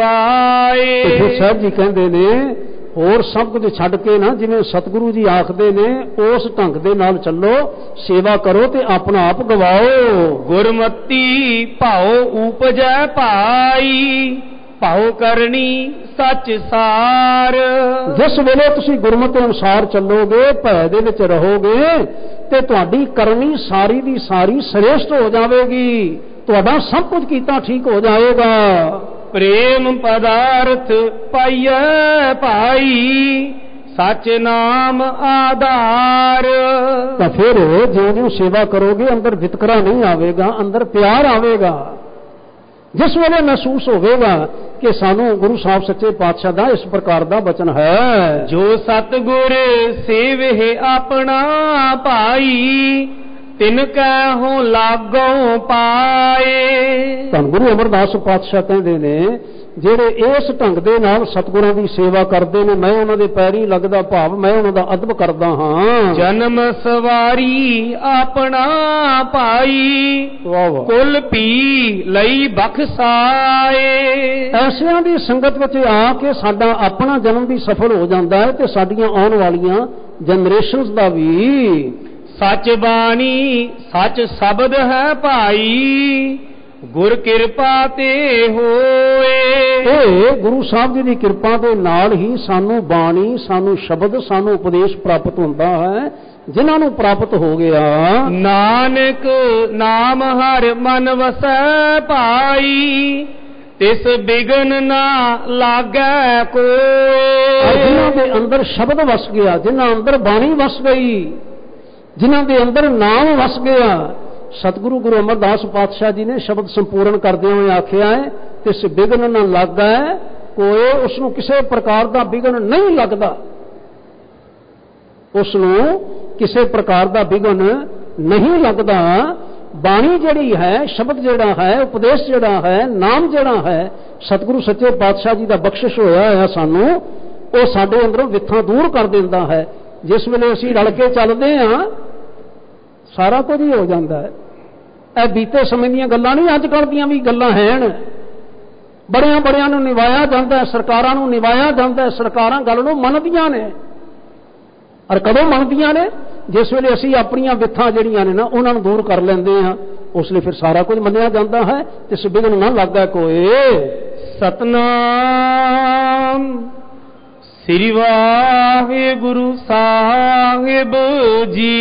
ਗਵਾਏ। ਤੇ ਫਿਰ ਸਾਹਿਬ ਜੀ ਕਹਿੰਦੇ ਨੇ ਹੋਰ ਸਭ ਕੁਝ ਛੱਡ ਕੇ ਨਾ, ਜਿਵੇਂ ਸਤਿਗੁਰੂ ਜੀ ਆਖਦੇ ਨੇ ਉਸ ਢੰਗ ਦੇ ਨਾਲ ਚੱਲੋ, ਸੇਵਾ ਕਰੋ ਤੇ ਆਪਣਾ ਆਪ ਗਵਾਓ। ਗੁਰਮਤੀ ਭਾਉ ਉਪਜੈ ਭਾਈ, ਭਾਉ ਕਰਨੀ ਸੱਚ ਸਾਰ। ਜਿਸ ਵੇਲੇ ਤੁਸੀਂ ਗੁਰਮਤਿ ਅਨੁਸਾਰ ਚੱਲੋਗੇ, ਭੈ ਦੇ ਵਿੱਚ ਰਹੋਗੇ ਤੇ ਤੁਹਾਡੀ ਕਰਨੀ ਸਾਰੀ ਦੀ ਸਾਰੀ ਸ੍ਰੇਸ਼ਟ ਹੋ ਜਾਵੇਗੀ, ਤੁਹਾਡਾ ਸਭ ਕੁਝ ਕੀਤਾ ਠੀਕ ਹੋ ਜਾਏਗਾ। ਪ੍ਰੇਮ ਪਦਾਰਥ ਪਾਈਐ ਭਾਈ, ਸੱਚ ਨਾਮ ਆਧਾਰ। ਤਾਂ ਫਿਰ ਜਿਉਂ-ਜਿਉਂ ਸੇਵਾ ਕਰੋਗੇ ਅੰਦਰ ਵਿਤਕਰਾ ਨਹੀਂ ਆਵੇਗਾ, ਅੰਦਰ ਪਿਆਰ ਆਵੇਗਾ। ਜਿਸ ਵੇਲੇ ਮਹਿਸੂਸ ਹੋਵੇਗਾ ਕਿ ਸਾਨੂੰ ਗੁਰੂ ਸਾਹਿਬ ਸੱਚੇ ਪਾਤਸ਼ਾਹ ਦਾ ਇਸ ਪ੍ਰਕਾਰ ਦਾ ਬਚਨ ਹੈ, ਜੋ ਸਤਿਗੁਰ ਸੇਵਹਿ ਆਪਣਾ ਭਾਈ, ਤਿਨ ਕੈ ਲਾਗੋਂ ਪਾਏ। ਧੰਨ ਗੁਰੂ ਅਮਰਦਾਸ ਪਾਤਸ਼ਾਹ ਕਹਿੰਦੇ ਨੇ ਜਿਹੜੇ ਇਸ ਢੰਗ ਦੇ ਨਾਲ ਸਤਿਗੁਰਾਂ ਦੀ ਸੇਵਾ ਕਰਦੇ ਨੇ, ਮੈਂ ਉਹਨਾਂ ਦੇ ਪੈਰੀਂ ਲੱਗਦਾ, ਭਾਵ ਮੈਂ ਉਹਨਾਂ ਦਾ ਅਦਬ ਕਰਦਾ ਹਾਂ। ਜਨਮ ਸਵਾਰੀ ਆਪਣਾ ਭਾਈ, ਵਾਹ ਵਾਹ, ਕੁਲ ਪੀ ਲਈ ਬਖਸਾਏ। ਐਸਿਆਂ ਦੀ ਸੰਗਤ ਵਿੱਚ ਆ ਕੇ ਸਾਡਾ ਆਪਣਾ ਜਨਮ ਵੀ ਸਫਲ ਹੋ ਜਾਂਦਾ ਹੈ ਤੇ ਸਾਡੀਆਂ ਆਉਣ ਵਾਲੀਆਂ ਜਨਰੇਸ਼ਨਸ ਦਾ ਵੀ। ਸੱਚ ਬਾਣੀ ਸੱਚ ਸ਼ਬਦ ਹੈ ਭਾਈ, ਗੁਰ ਕਿਰਪਾ ਤੇ ਹੋਏ। ਇਹ ਗੁਰੂ ਸਾਹਿਬ ਜੀ ਦੀ ਕਿਰਪਾ ਦੇ ਨਾਲ ਹੀ ਸਾਨੂੰ ਬਾਣੀ, ਸਾਨੂੰ ਸ਼ਬਦ, ਸਾਨੂੰ ਉਪਦੇਸ਼ ਪ੍ਰਾਪਤ ਹੁੰਦਾ ਹੈ। ਜਿਨ੍ਹਾਂ ਨੂੰ ਪ੍ਰਾਪਤ ਹੋ ਗਿਆ, ਨਾਨਕ ਨਾਮ ਹਰ ਮਨ ਵਸੈ ਭਾਈ, ਤਿਸ ਬਿਗਨ ਨਾ ਲਾਗੈ ਕੋਏ। ਜਿਨ੍ਹਾਂ ਦੇ ਅੰਦਰ ਸ਼ਬਦ ਵਸ ਗਿਆ, ਜਿਨ੍ਹਾਂ ਅੰਦਰ ਬਾਣੀ ਵਸ ਗਈ, ਜਿਨ੍ਹਾਂ ਦੇ ਅੰਦਰ ਨਾਮ ਵਸ ਗਿਆ, ਸਤਿਗੁਰੂ ਗੁਰੂ ਅਮਰਦਾਸ ਪਾਤਸ਼ਾਹ ਜੀ ਨੇ ਸ਼ਬਦ ਸੰਪੂਰਨ ਕਰਦਿਆਂ ਹੋਏ ਆਖਿਆ ਹੈ, ਤਿਸ ਬਿਗਨ ਨਾ ਲੱਗਦਾ ਹੈ ਕੋਏ। ਉਸ ਨੂੰ ਕਿਸੇ ਪ੍ਰਕਾਰ ਦਾ ਬਿਗਨ ਨਹੀਂ ਲੱਗਦਾ, ਉਸ ਨੂੰ ਕਿਸੇ ਪ੍ਰਕਾਰ ਦਾ ਬਿਗਨ ਨਹੀਂ ਲੱਗਦਾ। ਬਾਣੀ ਜਿਹੜੀ ਹੈ, ਸ਼ਬਦ ਜਿਹੜਾ ਹੈ, ਉਪਦੇਸ਼ ਜਿਹੜਾ ਹੈ, ਨਾਮ ਜਿਹੜਾ ਹੈ, ਸਤਿਗੁਰੂ ਸੱਚੇ ਪਾਤਸ਼ਾਹ ਜੀ ਦਾ ਬਖਸ਼ਿਸ਼ ਹੋਇਆ ਹੈ ਸਾਨੂੰ, ਉਹ ਸਾਡੇ ਅੰਦਰੋਂ ਵਿਥਾਂ ਦੂਰ ਕਰ ਦਿੰਦਾ ਹੈ। ਜਿਸ ਵੇਲੇ ਅਸੀਂ ਰਲ ਕੇ ਚੱਲਦੇ ਹਾਂ, ਸਾਰਾ ਕੁਝ ਹੀ ਹੋ ਜਾਂਦਾ ਹੈ। ਇਹ ਬੀਤੇ ਸਮੇਂ ਦੀਆਂ ਗੱਲਾਂ ਨਹੀਂ, ਅੱਜ ਕੱਲ੍ਹ ਦੀਆਂ ਵੀ ਗੱਲਾਂ ਹਨ। ਬੜਿਆਂ ਨੂੰ ਨਿਭਾਇਆ ਜਾਂਦਾ ਹੈ, ਸਰਕਾਰਾਂ ਨੂੰ ਨਿਭਾਇਆ ਜਾਂਦਾ ਹੈ। ਸਰਕਾਰਾਂ ਗੱਲ ਨੂੰ ਮੰਨਦੀਆਂ ਨੇ, ਔਰ ਕਦੋਂ ਮੰਨਦੀਆਂ ਨੇ? ਜਿਸ ਵੇਲੇ ਅਸੀਂ ਆਪਣੀਆਂ ਵਿਥਾਂ ਜਿਹੜੀਆਂ ਨੇ ਨਾ, ਉਹਨਾਂ ਨੂੰ ਦੂਰ ਕਰ ਲੈਂਦੇ ਹਾਂ, ਉਸ ਲਈ ਫਿਰ ਸਾਰਾ ਕੁਝ ਮੰਨਿਆ ਜਾਂਦਾ ਹੈ ਤੇ ਬਿਗਨ ਨਾ ਲੱਗਾ ਕੋਏ। ਸਤਨਾਮ ਸ੍ਰੀ ਵਾਹਿਗੁਰੂ ਸਾਹਿਬ ਜੀ।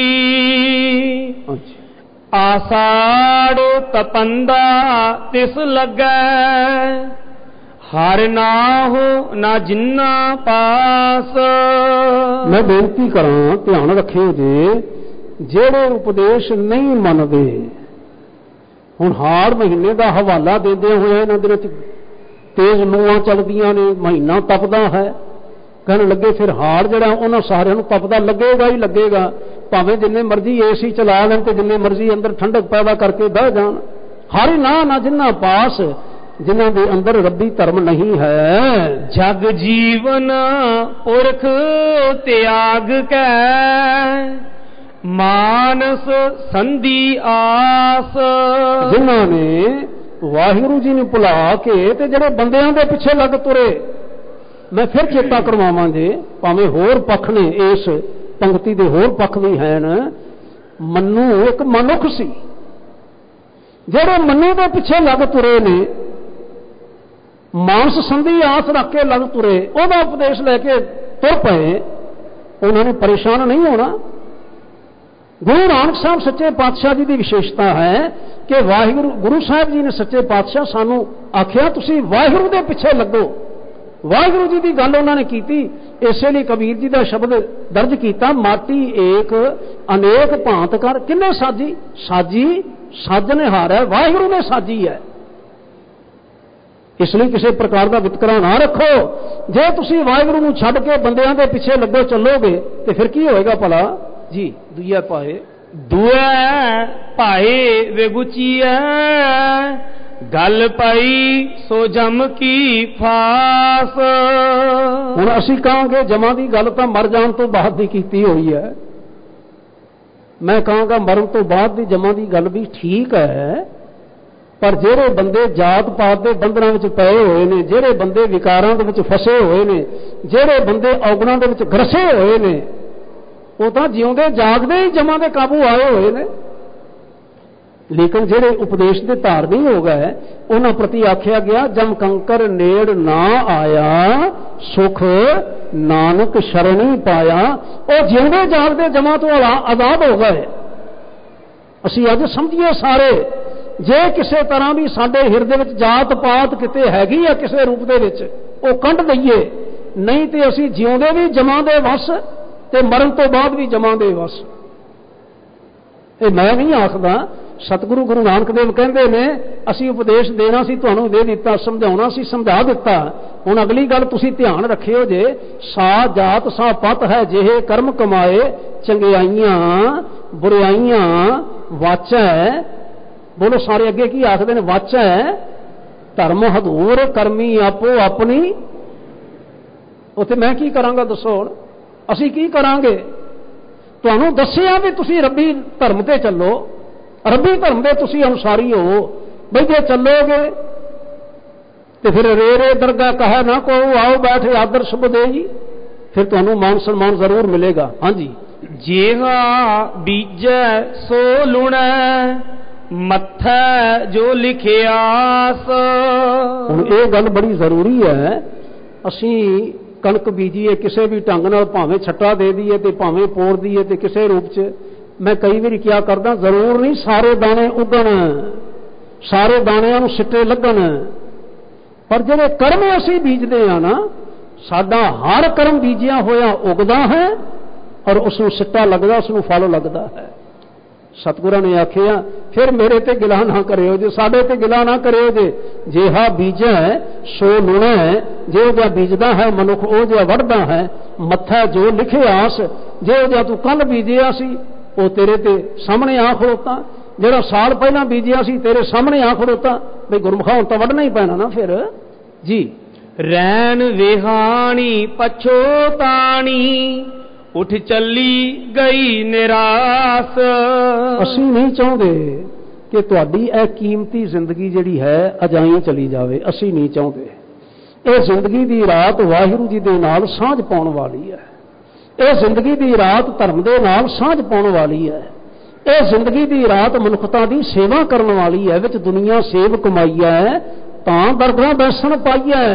ਆਸਾੜ ਤਪੰਦਾ ਤਿਸ ਲੱਗੈ, ਹਰ ਨਾਹੁ ਨਾ ਜਿੰਨਾ ਪਾਸ। ਮੈਂ ਬੇਨਤੀ ਕਰਾਂ, ਧਿਆਨ ਰੱਖਿਓ ਜੀ, ਜਿਹੜੇ ਉਪਦੇਸ਼ ਨਹੀਂ ਮੰਨਦੇ, ਹੁਣ ਹਾੜ ਮਹੀਨੇ ਦਾ ਹਵਾਲਾ ਦਿੰਦੇ ਹੋਏ ਇਹਨਾਂ ਦੇ ਵਿੱਚ ਤੇਜ਼ ਨੂਆਂ ਚੱਲਦੀਆਂ ਨੇ, ਮਹੀਨਾ ਤਪਦਾ ਹੈ, ਕਹਿਣ ਲੱਗੇ ਫਿਰ ਹਾੜ ਜਿਹੜਾ ਉਹਨਾਂ ਸਾਰਿਆਂ ਨੂੰ ਤਪਦਾ ਲੱਗੇਗਾ ਹੀ ਲੱਗੇਗਾ, ਭਾਵੇਂ ਜਿੰਨੇ ਮਰਜ਼ੀ ਏਸੀ ਚਲਾ ਲੈਣ ਤੇ ਜਿੰਨੇ ਮਰਜ਼ੀ ਅੰਦਰ ਠੰਡਕ ਪੈਦਾ ਕਰਕੇ ਬਹਿ ਜਾਣ। ਹਰ ਨਾ ਜਿੰਨਾ ਪਾਸ, ਜਿਨ੍ਹਾਂ ਦੇ ਅੰਦਰ ਰੱਬੀ ਧਰਮ ਨਹੀਂ ਹੈ। ਜਗ ਜੀਵਨ ਪੁਰਖ ਤਿਆਗ ਕੈ, ਮਾਨਸ ਸੰਧੀ ਆਸ। ਜਿਨ੍ਹਾਂ ਨੇ ਵਾਹਿਗੁਰੂ ਜੀ ਨੂੰ ਭੁਲਾ ਕੇ ਤੇ ਜਿਹੜੇ ਬੰਦਿਆਂ ਦੇ ਪਿੱਛੇ ਲੱਗ ਤੁਰੇ। ਮੈਂ ਫਿਰ ਚੇਤਾ ਕਰਵਾਵਾਂ ਜੇ, ਭਾਵੇਂ ਹੋਰ ਪੱਖ ਨੇ, ਇਸ ਪੰਕਤੀ ਦੇ ਹੋਰ ਪੱਖ ਵੀ ਹਨ। ਮੰਨੂ ਇੱਕ ਮਨੁੱਖ ਸੀ, ਜਿਹੜੇ ਮੰਨੂ ਦੇ ਪਿੱਛੇ ਲੱਗ ਤੁਰੇ ਨੇ, ਮਾਨਸ ਸੰਧੀ ਆਸ ਰੱਖ ਕੇ ਲੱਗ ਤੁਰੇ, ਉਹਦਾ ਉਪਦੇਸ਼ ਲੈ ਕੇ ਤੁਰ ਪਏ, ਉਹਨਾਂ ਨੇ ਪਰੇਸ਼ਾਨ ਨਹੀਂ ਹੋਣਾ। ਗੁਰੂ ਨਾਨਕ ਸਾਹਿਬ ਸੱਚੇ ਪਾਤਸ਼ਾਹ ਜੀ ਦੀ ਵਿਸ਼ੇਸ਼ਤਾ ਹੈ ਕਿ ਵਾਹਿਗੁਰੂ, ਗੁਰੂ ਸਾਹਿਬ ਜੀ ਨੇ ਸੱਚੇ ਪਾਤਸ਼ਾਹ ਸਾਨੂੰ ਆਖਿਆ ਤੁਸੀਂ ਵਾਹਿਗੁਰੂ ਦੇ ਪਿੱਛੇ ਲੱਗੋ। ਵਾਹਿਗੁਰੂ ਜੀ ਦੀ ਗੱਲ ਉਹਨਾਂ ਨੇ ਕੀਤੀ, ਇਸੇ ਲਈ ਕਬੀਰ ਜੀ ਦਾ ਸ਼ਬਦ ਦਰਜ ਕੀਤਾ, ਮਾਟੀ ਏਕ ਅਨੇਕ ਭਾਂਤ ਕਰ। ਕਿੰਨੇ ਸਾਜੀ? ਸਾਜੀ ਸਾਜਨਹਾਰ ਹੈ, ਵਾਹਿਗੁਰੂ ਨੇ ਸਾਜੀ ਹੈ। ਇਸ ਲਈ ਕਿਸੇ ਪ੍ਰਕਾਰ ਦਾ ਵਿਤਕਰਾ ਨਾ ਰੱਖੋ। ਜੇ ਤੁਸੀਂ ਵਾਹਿਗੁਰੂ ਨੂੰ ਛੱਡ ਕੇ ਬੰਦਿਆਂ ਦੇ ਪਿੱਛੇ ਲੱਗੋ ਚੱਲੋਗੇ ਤੇ ਫਿਰ ਕੀ ਹੋਏਗਾ ਭਲਾ ਜੀ? ਦੁਆ ਪਾਏ ਦੁਆ ਭਾਏ ਵੇਗੁਚੀਐ, ਗੱਲ ਪਈ ਸੋ ਜਮ ਕੀ ਫਾਸ। ਹੁਣ ਅਸੀਂ ਕਹਾਂਗੇ ਜਮਾਂ ਦੀ ਗੱਲ ਤਾਂ ਮਰ ਜਾਣ ਤੋਂ ਬਾਅਦ ਦੀ ਕੀਤੀ ਹੋਈ ਹੈ। ਮੈਂ ਕਹਾਂਗਾ ਮਰਨ ਤੋਂ ਬਾਅਦ ਦੀ ਜਮਾਂ ਦੀ ਗੱਲ ਵੀ ਠੀਕ ਹੈ, ਪਰ ਜਿਹੜੇ ਬੰਦੇ ਜਾਤ ਪਾਤ ਦੇ ਬੰਧਨਾਂ ਵਿੱਚ ਪਏ ਹੋਏ ਨੇ, ਜਿਹੜੇ ਬੰਦੇ ਵਿਕਾਰਾਂ ਦੇ ਵਿੱਚ ਫਸੇ ਹੋਏ ਨੇ, ਜਿਹੜੇ ਬੰਦੇ ਔਗਣਾਂ ਦੇ ਵਿੱਚ ਗਰਸੇ ਹੋਏ ਨੇ, ਉਹ ਤਾਂ ਜਿਉਂਦੇ ਜਾਗਦੇ ਹੀ ਜਮਾਂ ਦੇ ਕਾਬੂ ਆਏ ਹੋਏ ਨੇ। ਲੇਕਿਨ ਜਿਹੜੇ ਉਪਦੇਸ਼ ਦੇ ਧਾਰਨੀ ਹੋ ਗਏ, ਉਹਨਾਂ ਪ੍ਰਤੀ ਆਖਿਆ ਗਿਆ ਜਮ ਕੰਕਰ ਨੇੜ ਨਾ ਆਇਆ, ਸੁਖ ਨਾਨਕ ਸ਼ਰਣੀ ਪਾਇਆ। ਉਹ ਜਿਉਂਦੇ ਜਾਗਦੇ ਜਮਾਂ ਤੋਂ ਆਜ਼ਾਦ ਹੋ ਗਏ। ਅਸੀਂ ਅੱਜ ਸਮਝੀਏ ਸਾਰੇ, ਜੇ ਕਿਸੇ ਤਰ੍ਹਾਂ ਵੀ ਸਾਡੇ ਹਿਰਦੇ ਵਿੱਚ ਜਾਤ ਪਾਤ ਕਿਤੇ ਹੈਗੀ ਆ ਕਿਸੇ ਰੂਪ ਦੇ ਵਿੱਚ, ਉਹ ਕੱਢ ਦਈਏ, ਨਹੀਂ ਤੇ ਅਸੀਂ ਜਿਉਂਦੇ ਵੀ ਜਮਾਂ ਦੇ ਵਸ ਤੇ ਮਰਨ ਤੋਂ ਬਾਅਦ ਵੀ ਜਮਾਂ ਦੇ ਵਸ। ਇਹ ਮੈਂ ਨਹੀਂ ਆਖਦਾ, ਸਤਿਗੁਰੂ ਗੁਰੂ ਨਾਨਕ ਦੇਵ ਕਹਿੰਦੇ ਨੇ ਅਸੀਂ ਉਪਦੇਸ਼ ਦੇਣਾ ਸੀ ਤੁਹਾਨੂੰ ਦੇ ਦਿੱਤਾ, ਸਮਝਾਉਣਾ ਸੀ ਸਮਝਾ ਦਿੱਤਾ। ਹੁਣ ਅਗਲੀ ਗੱਲ ਤੁਸੀਂ ਧਿਆਨ ਰੱਖਿਓ ਜੇ, ਸਾ ਜਾਤ ਸਾ ਪਤ ਹੈ ਜਿਹੇ ਕਰਮ ਕਮਾਏ, ਚੰਗਿਆਈਆਂ बुराइयां वाचा है। बोलो सारे अगे की आखते ने? वाचा है धर्म हदूर करमी आपो अपनी। उत्थे मैं की करांगा दसो हुण? असीं की करांगे? तुहानूं दस्सिया भी तुसीं रब्बी धर्म ते चलो, रब्बी धर्म दे तुसीं अनुसारी हो। बई जे चलोगे तो फिर रे रे दरगाह कहे ना को आओ बैठे आदर शुभ दे जी, फिर तुहानूं मान सन्मान जरूर मिलेगा। हाँ जी। जेहा बीजै सो लुणै मत्थै जो लिखियास। हुण ये गल बड़ी जरूरी है। असीं कणक बीजीए किसी भी ढंग नाल, भावें छट्टा दे दीए ते भावें पोर दीए ते किसी रूप च, मैं कई बार क्या करदा, जरूर नहीं सारे दाने उगण, सारे दाणिਆਂ ਨੂੰ सिट्टे लगन, पर जिहड़े कर्म असीं बीजदे आ ना, साडा हर कर्म बीजिया होया उगदा है और उसनूं सिट्टा लगदा, उसनूं फल लगदा है। सतगुरां ने आखिया फिर मेरे ते गिला ना करियो जे, साडे ते गिला ना करियो जे। जेहा बीजा है सो लुणा है, जो जिहा बीजदा है मनुख ओ जिहा वढ़दा है। मत्था जो लिखे आस, जो जिहा तू कल बीजिया सी वो तेरे ते सामने आ खड़ोता, जिहड़ा साल पहला बीजिया सी तेरे सामने आ खड़ोता। बई गुरमुखा हुण तां वढ़ना ही पैना ना फिर जी। रैन विहाणी पछोताणी उठ चली गई निरास। असीं नहीं चाहुंदे कि तुहाडी यह कीमती जिंदगी जिहड़ी है अजाई चली जावे। असीं नहीं चाहुंदे। ये जिंदगी दी रात वाहिगुरू जी दे नाल सांझ पाउण वाली है। ये जिंदगी दी रात धर्म दे नाल सांझ पाउण वाली है। ये जिंदगी दी रात मनुखता दी सेवा करन वाली है। विच दुनिया सेव कमाई है तां दरगाह बैसन पाई है।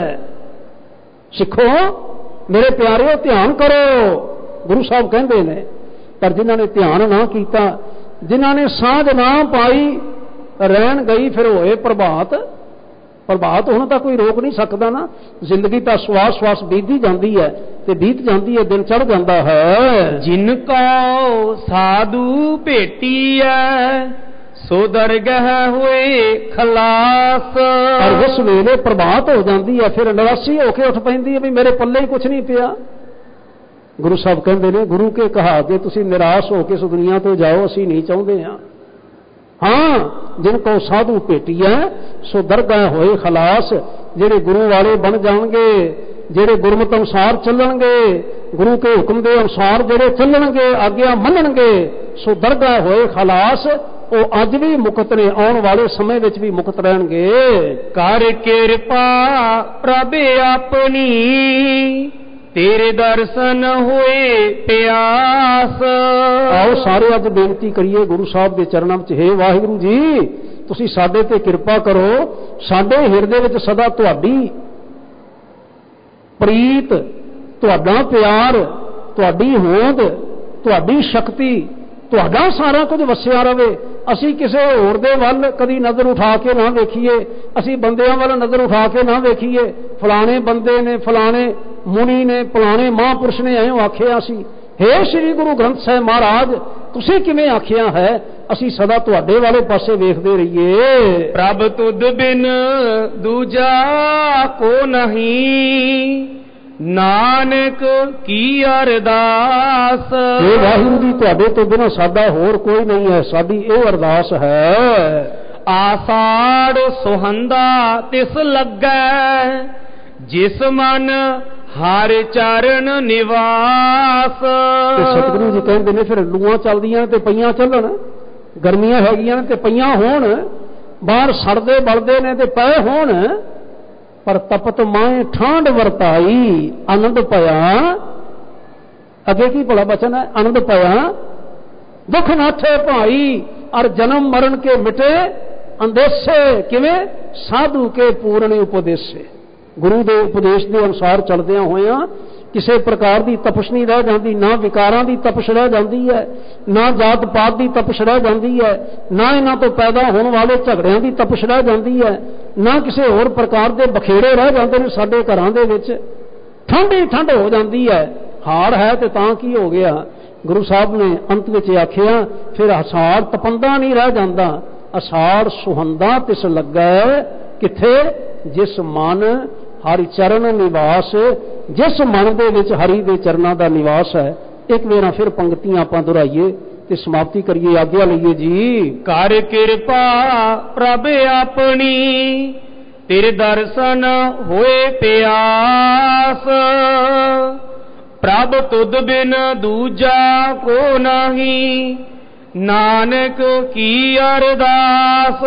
सिखो मेरे प्यारे, ध्यान करो। गुरु साहब कहते हैं, पर जिन्होंने ध्यान ना किया, जिन्होंने सांझ ना पाई, रहन गई फिर होए प्रभात। प्रभात होने तो कोई रोक नहीं सकता ना। जिंदगी तो श्वास श्वास बीती जाती है ते बीत जाती है, दिन चढ़ जाता है। जिनको साधु भेटी है सो दरगाह हुए खलास। और उस वेले प्रभात हो जाती है, फिर निराशी होके उठ पैंदी है भी मेरे पल्ले ही कुछ नहीं पिया। गुरु साहब कहते हैं, गुरु के कहा कि तुसीं निराश होके इस दुनिया तो जाओ, असीं नहीं चाहते हैं। हाँ, जिनको साधु भेटी है सो दरगाह होए खलास। जेड़े गुरु वाले बन जाएंगे, जेड़े गुरमत अनुसार चलणगे, गुरु के हुक्म के अनुसार जेड़े चलणगे, आग्या मनणगे, सो दरगाह होए खलास। वो अज भी मुक्त ने, आने वाले समय विच भी मुक्त रहणगे। कर किरपा प्रभ अपनी तेरे दर्शन हुए प्यास। आओ सारे अज बेनती करिए गुरु साहब के चरणों में, हे वाहिगुरू जी तुसीं साडे ते किरपा करो। साडे हिरदे विच सदा तुहाडी प्रीत, तुहाडा प्यार, तुहाडी होंद, तुहाडी शक्ति, तुहाडा सारा कुछ वसिया रहे। असीं किसी होर दे वल कदी नज़र उठा के ना वेखीए, असीं बंदियां वल नज़र उठा के ना वेखीए। फलाने बंदे ने, फलाने मुनि ने, फलाने महापुरुष ने ऐं आखिया सी। हे श्री गुरु ग्रंथ साहिब महाराज तुसीं किवें आखिया है? असीं सदा तुहाडे वाले पासे वेखदे रहिए। प्रभ तुद बिन दूजा को नहीं नानक की अरदास। हे वाहिगुरू जी तुहाडे तो बिना साडा होर कोई नहीं है, साडी ये अरदास है। आषाढ़ सुहंदा तिस लगै जिस मन हर चरण निवास। सतगुरु जी कहते ने फिर लूआं चलदियां ते पईयां चलन, गर्मियां हैगियां ते पईयां होण, बाहर सड़दे बलदे ने ते पए होण, पर तपत माए ठंड वरताई आनंद पया। अगे की भला बचन है? आनंद पया दुख नाथे भाई और जन्म मरण के मिटे अंदेशे। किवें? साधु के पूर्ण उपदेशे। गुरु के उपदेश के अनुसार चलदे होया किसी प्रकार की तपश नहीं रह जाती, ना विकारां की तपश रह जाती है, ना जात पात की तपश रह जाती है, ना इन्हां तो पैदा होने वाले झगड़ियां की तपश रह जाती है, ना किसी होर प्रकार के बखेड़े रह जाते हैं। साडे घरां दे विच ठंड ही ठंड हो जाती है। हाड़ है तो तां की हो गया? गुरु साहब ने अंत में आखिया फिर अषाढ़ तपंदा नहीं रह जाता, अषाढ़ सुहंदा तिस लगै किथे जिस मन हरि चरण निवास। जिस मन दे विच हरि दे चरनां दा निवास है। एक बार फिर पंक्तियां आपां दोहराइए ਤੇ ਸਮਾਪਤੀ ਕਰੀਏ, ਆਗਿਆ ਲਈਏ ਜੀ। ਕਰ ਕਿਰਪਾ ਪ੍ਰਭ ਆਪਣੀ, ਤੇਰੇ ਦਰਸ਼ਨ ਹੋਏ ਪਿਆਸ। ਪ੍ਰਭ ਤੁਧ ਬਿਨ ਦੂਜਾ ਕੋ ਨਹੀਂ, ਨਾਨਕ ਕੀ ਅਰਦਾਸ।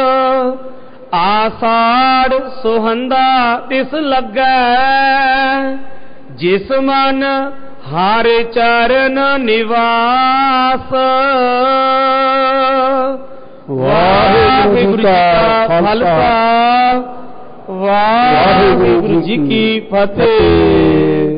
ਆਸਾੜ ਸੁਹੰਦਾ ਤਿਸ ਲੱਗੈ, ਜਿਸ ਮਨ ਹਰ ਚਰਨ ਨਿਵਾਸ। ਵਾਹਿਗੁਰੂ ਜੀ ਕਾ ਖਾਲਸਾ, ਵਾਹਿਗੁਰੂ ਜੀ ਕੀ ਫਤਿਹ।